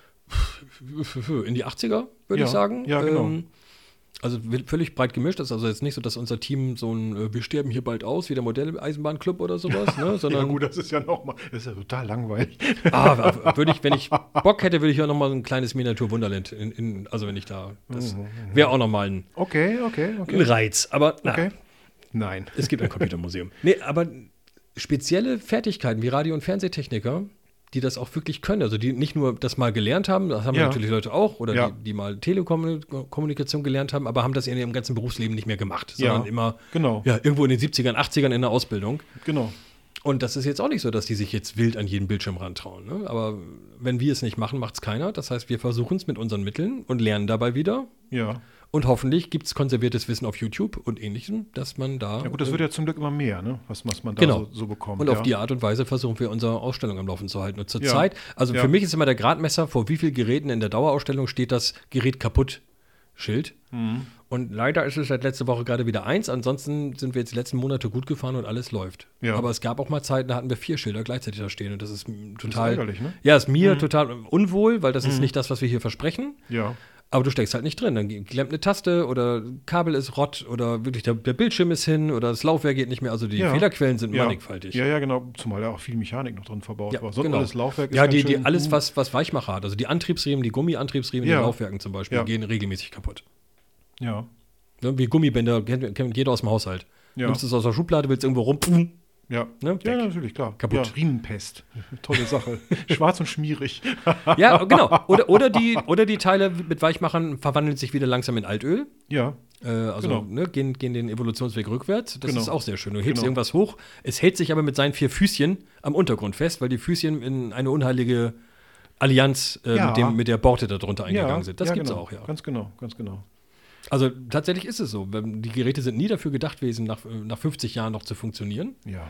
in die achtziger, würde Ja, ich sagen. ja, genau. Ähm, also w- völlig breit gemischt. Das ist also jetzt nicht so, dass unser Team so ein, äh, wir sterben hier bald aus, wie der Modelleisenbahnclub oder sowas, ne? ja Sondern, gut, das ist ja nochmal, das ist ja total langweilig. ah, w- würde ich, wenn ich Bock hätte, würde ich ja nochmal so ein kleines Miniatur-Wunderland, in, in, also wenn ich da, das wäre auch nochmal ein, Okay, okay, ein okay. Reiz. Aber na, Okay. Nein. es gibt ein Computermuseum. Nee, aber spezielle Fertigkeiten wie Radio- und Fernsehtechniker, die das auch wirklich können, also die nicht nur das mal gelernt haben, das haben Ja. natürlich Leute auch, oder Ja. die, die mal Telekommunikation gelernt haben, aber haben das in ihrem ganzen Berufsleben nicht mehr gemacht, sondern Ja. immer Genau, ja, irgendwo in den siebzigern, achtzigern in der Ausbildung. genau. Und das ist jetzt auch nicht so, dass die sich jetzt wild an jeden Bildschirm rantrauen. Ne? Aber wenn wir es nicht machen, macht es keiner. Das heißt, wir versuchen es mit unseren Mitteln und lernen dabei wieder. Ja. Und hoffentlich gibt es konserviertes Wissen auf YouTube und Ähnlichem, dass man da. Ja gut, das äh, wird ja zum Glück immer mehr, ne? was, was man da Genau. so, so bekommt. Und ja. auf die Art und Weise versuchen wir unsere Ausstellung am Laufen zu halten. Und zur Ja. Zeit, also Ja. für mich ist immer der Gradmesser, vor wie vielen Geräten in der Dauerausstellung steht das Gerät kaputt Schild. Mhm. Und leider ist es seit letzter Woche gerade wieder eins. Ansonsten sind wir jetzt die letzten Monate gut gefahren und alles läuft. Ja. Aber es gab auch mal Zeiten, da hatten wir vier Schilder gleichzeitig da stehen. Und das ist m, total. ärgerlich, ne? Ja, ist mir total unwohl, weil das ist Mhm. nicht das, was wir hier versprechen. Ja. Aber du steckst halt nicht drin. Dann klemmt eine Taste oder Kabel ist Rott oder wirklich der, der Bildschirm ist hin oder das Laufwerk geht nicht mehr. Also die Ja. Fehlerquellen sind Ja. mannigfaltig. Ja, ja, genau. Zumal ja auch viel Mechanik noch drin verbaut Ja, war. Sonst genau. alles Laufwerk ist Ja, ganz die, schön, die, alles, uh, was, was Weichmacher hat, also die Antriebsriemen, die Gummiantriebsriemen in Ja. den Laufwerken zum Beispiel, Ja. gehen regelmäßig kaputt. Ja. Ne, wie Gummibänder, kennt, kennt jeder aus dem Haushalt. Ja. Nimmst es aus der Schublade, willst irgendwo rum, pum, Ja. ne, Ja, weg. natürlich, klar. Kaputt. Ja, Riemenpest. Tolle Sache. Schwarz und schmierig. Ja, genau. Oder, oder, die, oder die Teile mit Weichmachern verwandeln sich wieder langsam in Altöl. Ja. Äh, also Genau. ne, gehen, gehen den Evolutionsweg rückwärts. Das Genau. ist auch sehr schön. Du hebst Genau. irgendwas hoch, es hält sich aber mit seinen vier Füßchen am Untergrund fest, weil die Füßchen in eine unheilige Allianz äh, Ja. mit, dem, mit der Borte darunter eingegangen ja. sind. Das ja, gibt's genau. auch, ja. Ganz genau, ganz genau. Also tatsächlich ist es so. Wenn- Die Geräte sind nie dafür gedacht gewesen, nach, äh, nach fünfzig Jahren noch zu funktionieren, Ja.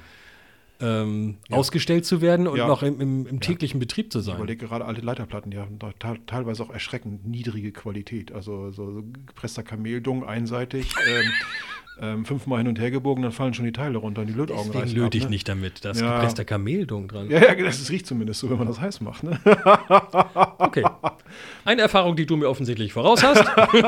ähm, Ja. ausgestellt zu werden und Ja. noch im, im, im täglichen Betrieb zu Ich sein. überlege gerade alte Leiterplatten, die haben da te- teilweise auch erschreckend niedrige Qualität. Also so, so gepresster Kameldung einseitig, ähm, ähm, fünfmal hin und her gebogen, dann fallen schon die Teile runter und die Lötaugen Deswegen reißen löte ab, ich ne? nicht damit. Da ist Ja. gepresster Kameldung dran. Ja, ja, das ist- riecht zumindest so, wenn man das heiß macht. Ne? Okay. Eine Erfahrung, die du mir offensichtlich voraus hast.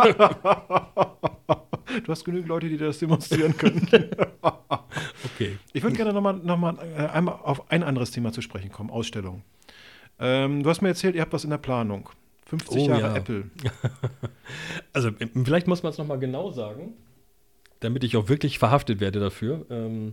Du hast genügend Leute, die das demonstrieren können. Okay. Ich würde gerne nochmal noch mal, äh, einmal auf ein anderes Thema zu sprechen kommen, Ausstellung. Ähm, du hast mir erzählt, ihr habt was in der Planung. fünfzig Oh, Jahre ja. Apple. Also ähm, vielleicht muss man es nochmal genau sagen, damit ich auch wirklich verhaftet werde dafür. Ähm,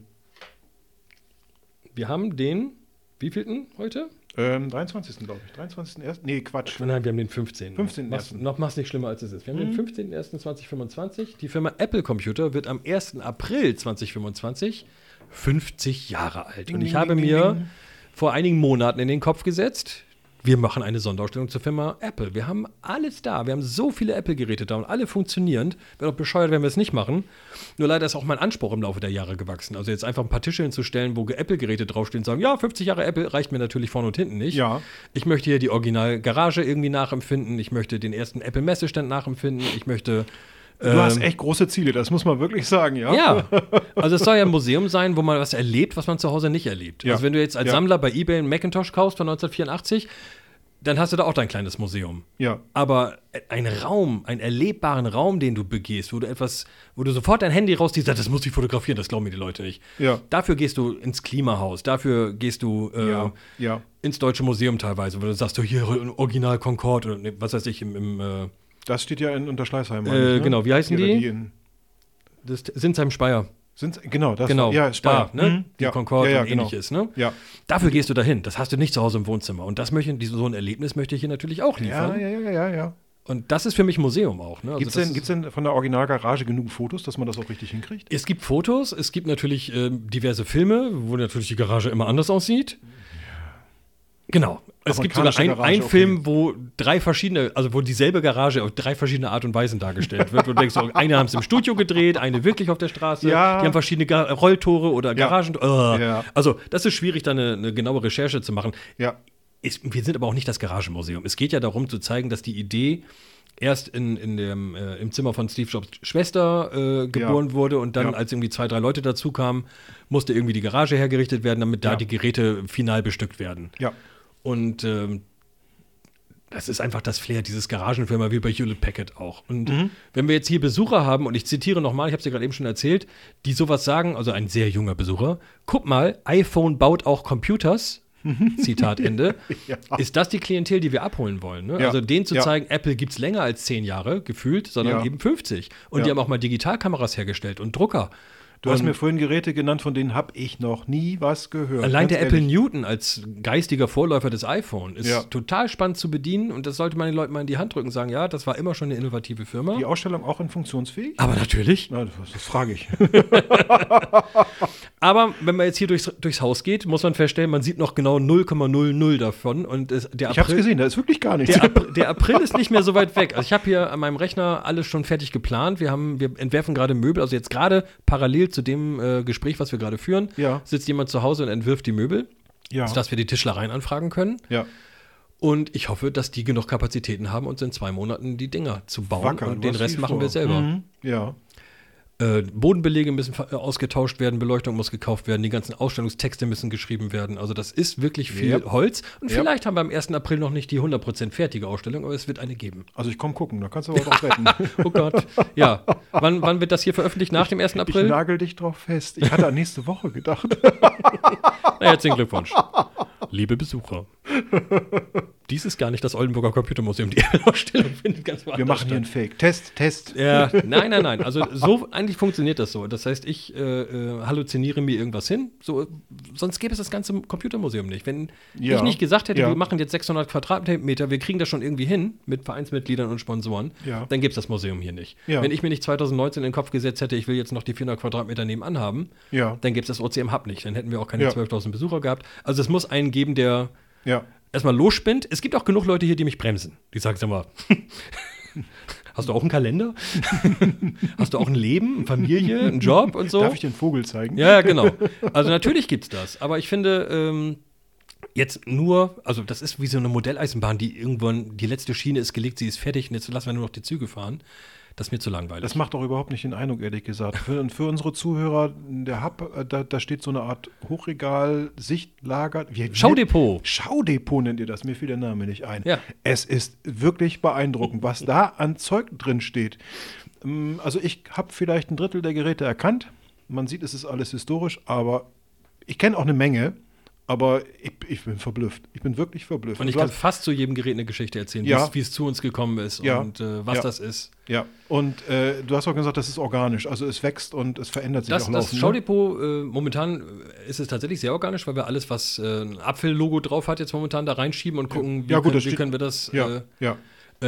wir haben den, wievielten heute? Ähm, dreiundzwanzigsten glaube ich. dreiundzwanzigsten ersten Nee, Quatsch. Nein, wir haben den fünfzehnten fünfzehnten Mach's, ersten noch mach's nicht schlimmer, als es ist. Wir haben Mhm. den fünfzehnten ersten zweitausendfünfundzwanzig. Die Firma Apple Computer wird am ersten April zweitausendfünfundzwanzig fünfzig Jahre alt. Ding, Und ich ding, habe ding, mir ding. vor einigen Monaten in den Kopf gesetzt, wir machen eine Sonderausstellung zur Firma Apple. Wir haben alles da. Wir haben so viele Apple-Geräte da und alle funktionierend. Wäre doch bescheuert, wenn wir es nicht machen. Nur leider ist auch mein Anspruch im Laufe der Jahre gewachsen. Also jetzt einfach ein paar Tische hinzustellen, wo Apple-Geräte draufstehen und sagen, ja, fünfzig Jahre Apple reicht mir natürlich vorne und hinten nicht. Ja. Ich möchte hier die Original-Garage irgendwie nachempfinden. Ich möchte den ersten Apple-Messestand nachempfinden. Ich möchte Du ähm, hast echt große Ziele, das muss man wirklich sagen, ja? ja, also es soll ja ein Museum sein, wo man was erlebt, was man zu Hause nicht erlebt. Ja. Also wenn du jetzt als Ja. Sammler bei eBay einen Macintosh kaufst von neunzehnhundertvierundachtzig, dann hast du da auch dein kleines Museum. Ja. Aber ein Raum, einen erlebbaren Raum, den du begehst, wo du etwas, wo du sofort dein Handy rausziehst, das muss ich fotografieren, das glauben mir die Leute nicht. Ja. Dafür gehst du ins Klimahaus, dafür gehst du äh, Ja. Ja. ins Deutsche Museum teilweise, wo du sagst, du hier Original Concorde oder ne, was weiß ich, im, im äh, Das steht ja in Unterschleißheim. meine Äh, ich, ne? genau, wie heißen Oder die? in, das Sinsheim Speyer. Sind's, genau, das Genau, ja, Spa, ne? Mhm. Die Ja. Concorde ja, ja, und genau. ähnliches, ne? Ja. Dafür gehst du dahin. Das hast du nicht zu Hause im Wohnzimmer. Und das möchte, diese- so ein Erlebnis möchte ich hier natürlich auch Ja, liefern. ja, ja, ja, ja. Und das ist für mich Museum auch. Ne? Also Gibt es das denn, ist- gibt's denn von der Originalgarage genug Fotos, dass man das auch richtig hinkriegt? Es gibt Fotos, es gibt natürlich ähm, diverse Filme, wo natürlich die Garage immer anders aussieht. Genau. Es gibt sogar einen Garage, okay. Film, wo drei verschiedene, also wo dieselbe Garage auf drei verschiedene Art und Weisen dargestellt wird. Wo du denkst, so, eine haben es im Studio gedreht, eine wirklich auf der Straße. Ja. Die haben verschiedene Ga- Rolltore oder Garagen. Oh. Ja. Also, das ist schwierig, da eine, eine genaue Recherche zu machen. Ja. Ist, wir sind aber auch nicht das Garagenmuseum. Es geht ja darum zu zeigen, dass die Idee erst in, in dem, äh, im Zimmer von Steve Jobs Schwester äh, geboren Ja. wurde und dann, Ja. als irgendwie zwei, drei Leute dazu kamen, musste irgendwie die Garage hergerichtet werden, damit da Ja. die Geräte final bestückt werden. Ja. Und ähm, das ist einfach das Flair dieses Garagenfirma wie bei Hewlett Packard auch. Und Mhm. wenn wir jetzt hier Besucher haben, und ich zitiere nochmal, ich habe es ja gerade eben schon erzählt, die sowas sagen, also ein sehr junger Besucher, guck mal, iPhone baut auch Computers, Zitat Ende, Ja. ist das die Klientel, die wir abholen wollen. Ne? Ja. Also denen zu Ja. zeigen, Apple gibt es länger als zehn Jahre, gefühlt, sondern Ja. eben fünfzig. Und Ja. die haben auch mal Digitalkameras hergestellt und Drucker. Du hast Und mir vorhin Geräte genannt, von denen habe ich noch nie was gehört. Allein Ganz der Apple ehrlich. Newton als geistiger Vorläufer des iPhone ist Ja. total spannend zu bedienen und das sollte man den Leuten mal in die Hand drücken und sagen, ja, das war immer schon eine innovative Firma. Die Ausstellung auch in funktionsfähig? Aber natürlich. Na, das, das frage ich. Aber wenn man jetzt hier durchs, durchs Haus geht, muss man feststellen, man sieht noch genau null Komma null null davon. Und es, der Ich habe es April, gesehen, da ist wirklich gar nichts. der, April, der April ist nicht mehr so weit weg. Also ich habe hier an meinem Rechner alles schon fertig geplant. Wir, haben, wir entwerfen gerade Möbel. Also jetzt gerade parallel zu dem äh, Gespräch, was wir gerade führen, Ja. sitzt jemand zu Hause und entwirft die Möbel, Ja. sodass wir die Tischlereien anfragen können. Ja. Und ich hoffe, dass die genug Kapazitäten haben, uns in zwei Monaten die Dinger zu bauen. Wacker, und du den hast Rest viel machen vor. wir selber. Mhm. Ja. Äh, Bodenbelege müssen ver- äh, ausgetauscht werden, Beleuchtung muss gekauft werden, die ganzen Ausstellungstexte müssen geschrieben werden. Also das ist wirklich viel Yep. Holz. Und Yep. vielleicht haben wir am ersten April noch nicht die hundert Prozent fertige Ausstellung, aber es wird eine geben. Also ich komme gucken, da kannst du aber drauf wetten. Oh Gott. Ja. Wann, wann wird das hier veröffentlicht? Nach dem ersten Ich April? nagel dich drauf fest. Ich hatte an nächste Woche gedacht. Na, herzlichen Glückwunsch. Liebe Besucher. Dies ist gar nicht das Oldenburger Computermuseum. Die Ausstellung findet ganz woanders Wir machen hier einen statt. Fake. Test, Test. Ja, nein, nein, nein. Also so eigentlich funktioniert das so. Das heißt, ich äh, äh, halluziniere mir irgendwas hin. So, sonst gäbe es das ganze Computermuseum nicht. Wenn Ja. ich nicht gesagt hätte, Ja. wir machen jetzt sechshundert Quadratmeter, wir kriegen das schon irgendwie hin mit Vereinsmitgliedern und Sponsoren, Ja. dann gäbe es das Museum hier nicht. Ja. Wenn ich mir nicht zweitausendneunzehn in den Kopf gesetzt hätte, ich will jetzt noch die vierhundert Quadratmeter nebenan haben, Ja. dann gäbe es das O C M Hub nicht. Dann hätten wir auch keine Ja. zwölftausend Besucher gehabt. Also es muss einen geben, der Ja. erstmal losspinnt. Es gibt auch genug Leute hier, die mich bremsen. Die sagen, sag mal, hast du auch einen Kalender? Hast du auch ein Leben, eine Familie, einen Job und so? Darf ich den Vogel zeigen? Ja, ja, genau. Also natürlich gibt's das. Aber ich finde, ähm, jetzt nur, also das ist wie so eine Modelleisenbahn, die irgendwann, die letzte Schiene ist gelegt, sie ist fertig und jetzt lassen wir nur noch die Züge fahren. Das ist mir zu langweilig. Das macht doch überhaupt nicht den Eindruck, ehrlich gesagt. Für, für unsere Zuhörer, der Hub, äh, da, da steht so eine Art Hochregal, Sichtlager. Wie, Schaudepot. Schaudepot nennt ihr das, mir fiel der Name nicht ein. Ja. Es ist wirklich beeindruckend, was da an Zeug drin steht. Ähm, Also ich habe vielleicht ein Drittel der Geräte erkannt. Man sieht, es ist alles historisch, aber ich kenne auch eine Menge. Aber ich, ich bin verblüfft. Ich bin wirklich verblüfft. Und ich Du kann hast- fast zu jedem Gerät eine Geschichte erzählen, Ja. wie es- wie es zu uns gekommen ist Ja. und äh, was Ja. das ist. Ja, und äh, du hast auch gesagt, das ist organisch. Also es wächst und es verändert sich Das, auch das laufend, ne? Schaudepot, äh, momentan äh, ist es tatsächlich sehr organisch, weil wir alles, was äh, ein Apfel-Logo drauf hat, jetzt momentan da reinschieben und gucken, wie, Ja, gut, können, das wie steht- können wir das Ja, äh, ja,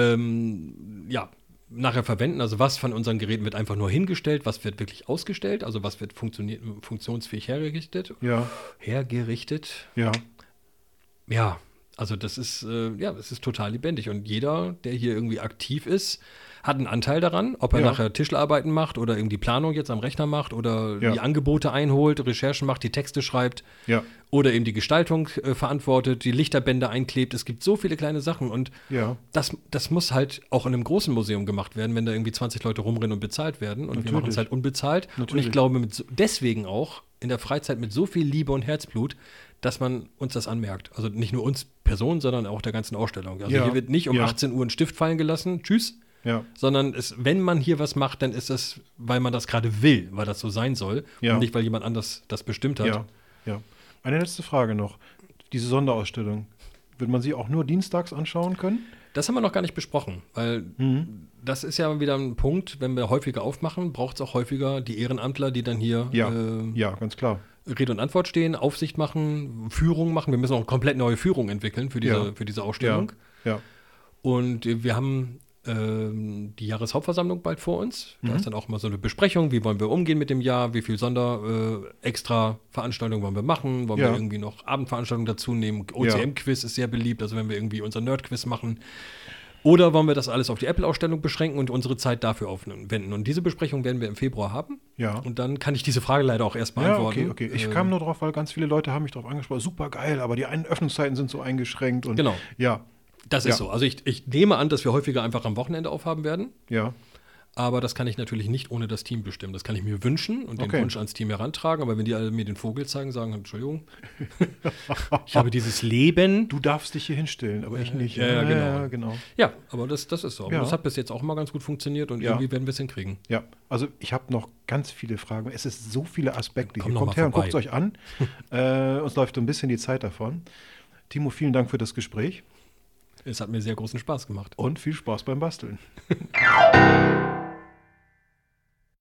ähm, ja, nachher verwenden. Also was von unseren Geräten wird einfach nur hingestellt, was wird wirklich ausgestellt, also was wird funktioniert, funktionsfähig hergerichtet. ja, Hergerichtet. ja. Ja, also das ist, äh, ja, das ist total lebendig. Und jeder, der hier irgendwie aktiv ist, hat einen Anteil daran, ob er Ja. nachher Tischlerarbeiten macht oder irgendwie Planung jetzt am Rechner macht oder Ja. die Angebote einholt, Recherchen macht, die Texte schreibt Ja, oder eben die Gestaltung äh, verantwortet, die Lichterbänder einklebt. Es gibt so viele kleine Sachen und ja, das, das muss halt auch in einem großen Museum gemacht werden, wenn da irgendwie zwanzig Leute rumrennen und bezahlt werden. Und wir Natürlich. machen es halt unbezahlt. Und Natürlich. ich glaube, mit so, deswegen auch in der Freizeit mit so viel Liebe und Herzblut, dass man uns das anmerkt. Also nicht nur uns Personen, sondern auch der ganzen Ausstellung. Also Ja. hier wird nicht um Ja. achtzehn Uhr ein Stift fallen gelassen, tschüss, ja, sondern es, wenn man hier was macht, dann ist es, weil man das gerade will, weil das so sein soll Ja. und nicht, weil jemand anders das bestimmt hat. ja, ja. Eine letzte Frage noch. Diese Sonderausstellung, wird man sie auch nur dienstags anschauen können? Das haben wir noch gar nicht besprochen, weil Mhm. das ist ja wieder ein Punkt, wenn wir häufiger aufmachen, braucht es auch häufiger die Ehrenamtler, die dann hier Ja, äh, ja, ganz klar. Rede und Antwort stehen, Aufsicht machen, Führung machen. Wir müssen auch eine komplett neue Führung entwickeln für diese, Ja. für diese Ja, Ausstellung. ja, Und wir haben ähm, die Jahreshauptversammlung bald vor uns. Da Mhm. ist dann auch mal so eine Besprechung, wie wollen wir umgehen mit dem Jahr, wie viel Sonder äh, extra Veranstaltungen wollen wir machen, wollen Ja. wir irgendwie noch Abendveranstaltungen dazu nehmen. O C M-Quiz ist sehr beliebt, also wenn wir irgendwie unser Nerd-Quiz machen. Oder wollen wir das alles auf die Apple-Ausstellung beschränken und unsere Zeit dafür aufwenden? Und diese Besprechung werden wir im Februar haben. Ja. Und dann kann ich diese Frage leider auch erst Ja, beantworten. okay, okay. Ich Ähm, kam nur drauf, weil ganz viele Leute haben mich darauf angesprochen. Super geil, aber die einen Öffnungszeiten sind so eingeschränkt. Und Genau. Ja, Das ist Ja. so. Also ich, ich nehme an, dass wir häufiger einfach am Wochenende aufhaben werden. ja. Aber das kann ich natürlich nicht ohne das Team bestimmen. Das kann ich mir wünschen und den Okay. Wunsch ans Team herantragen. Aber wenn die alle mir den Vogel zeigen, sagen, Entschuldigung, ich habe dieses Leben. Du darfst dich hier hinstellen, aber ich nicht. Ja, ja, genau. ja, genau. Ja, aber das, das ist so. Aber Ja. das hat bis jetzt auch immer ganz gut funktioniert und Ja. irgendwie werden wir es hinkriegen. Ja, also ich habe noch ganz viele Fragen. Es ist so viele Aspekte. Komm Hier noch kommt mal her und vorbei. guckt es euch an. äh, uns läuft so ein bisschen die Zeit davon. Timo, vielen Dank für das Gespräch Es hat mir sehr großen Spaß gemacht. und viel Spaß beim Basteln.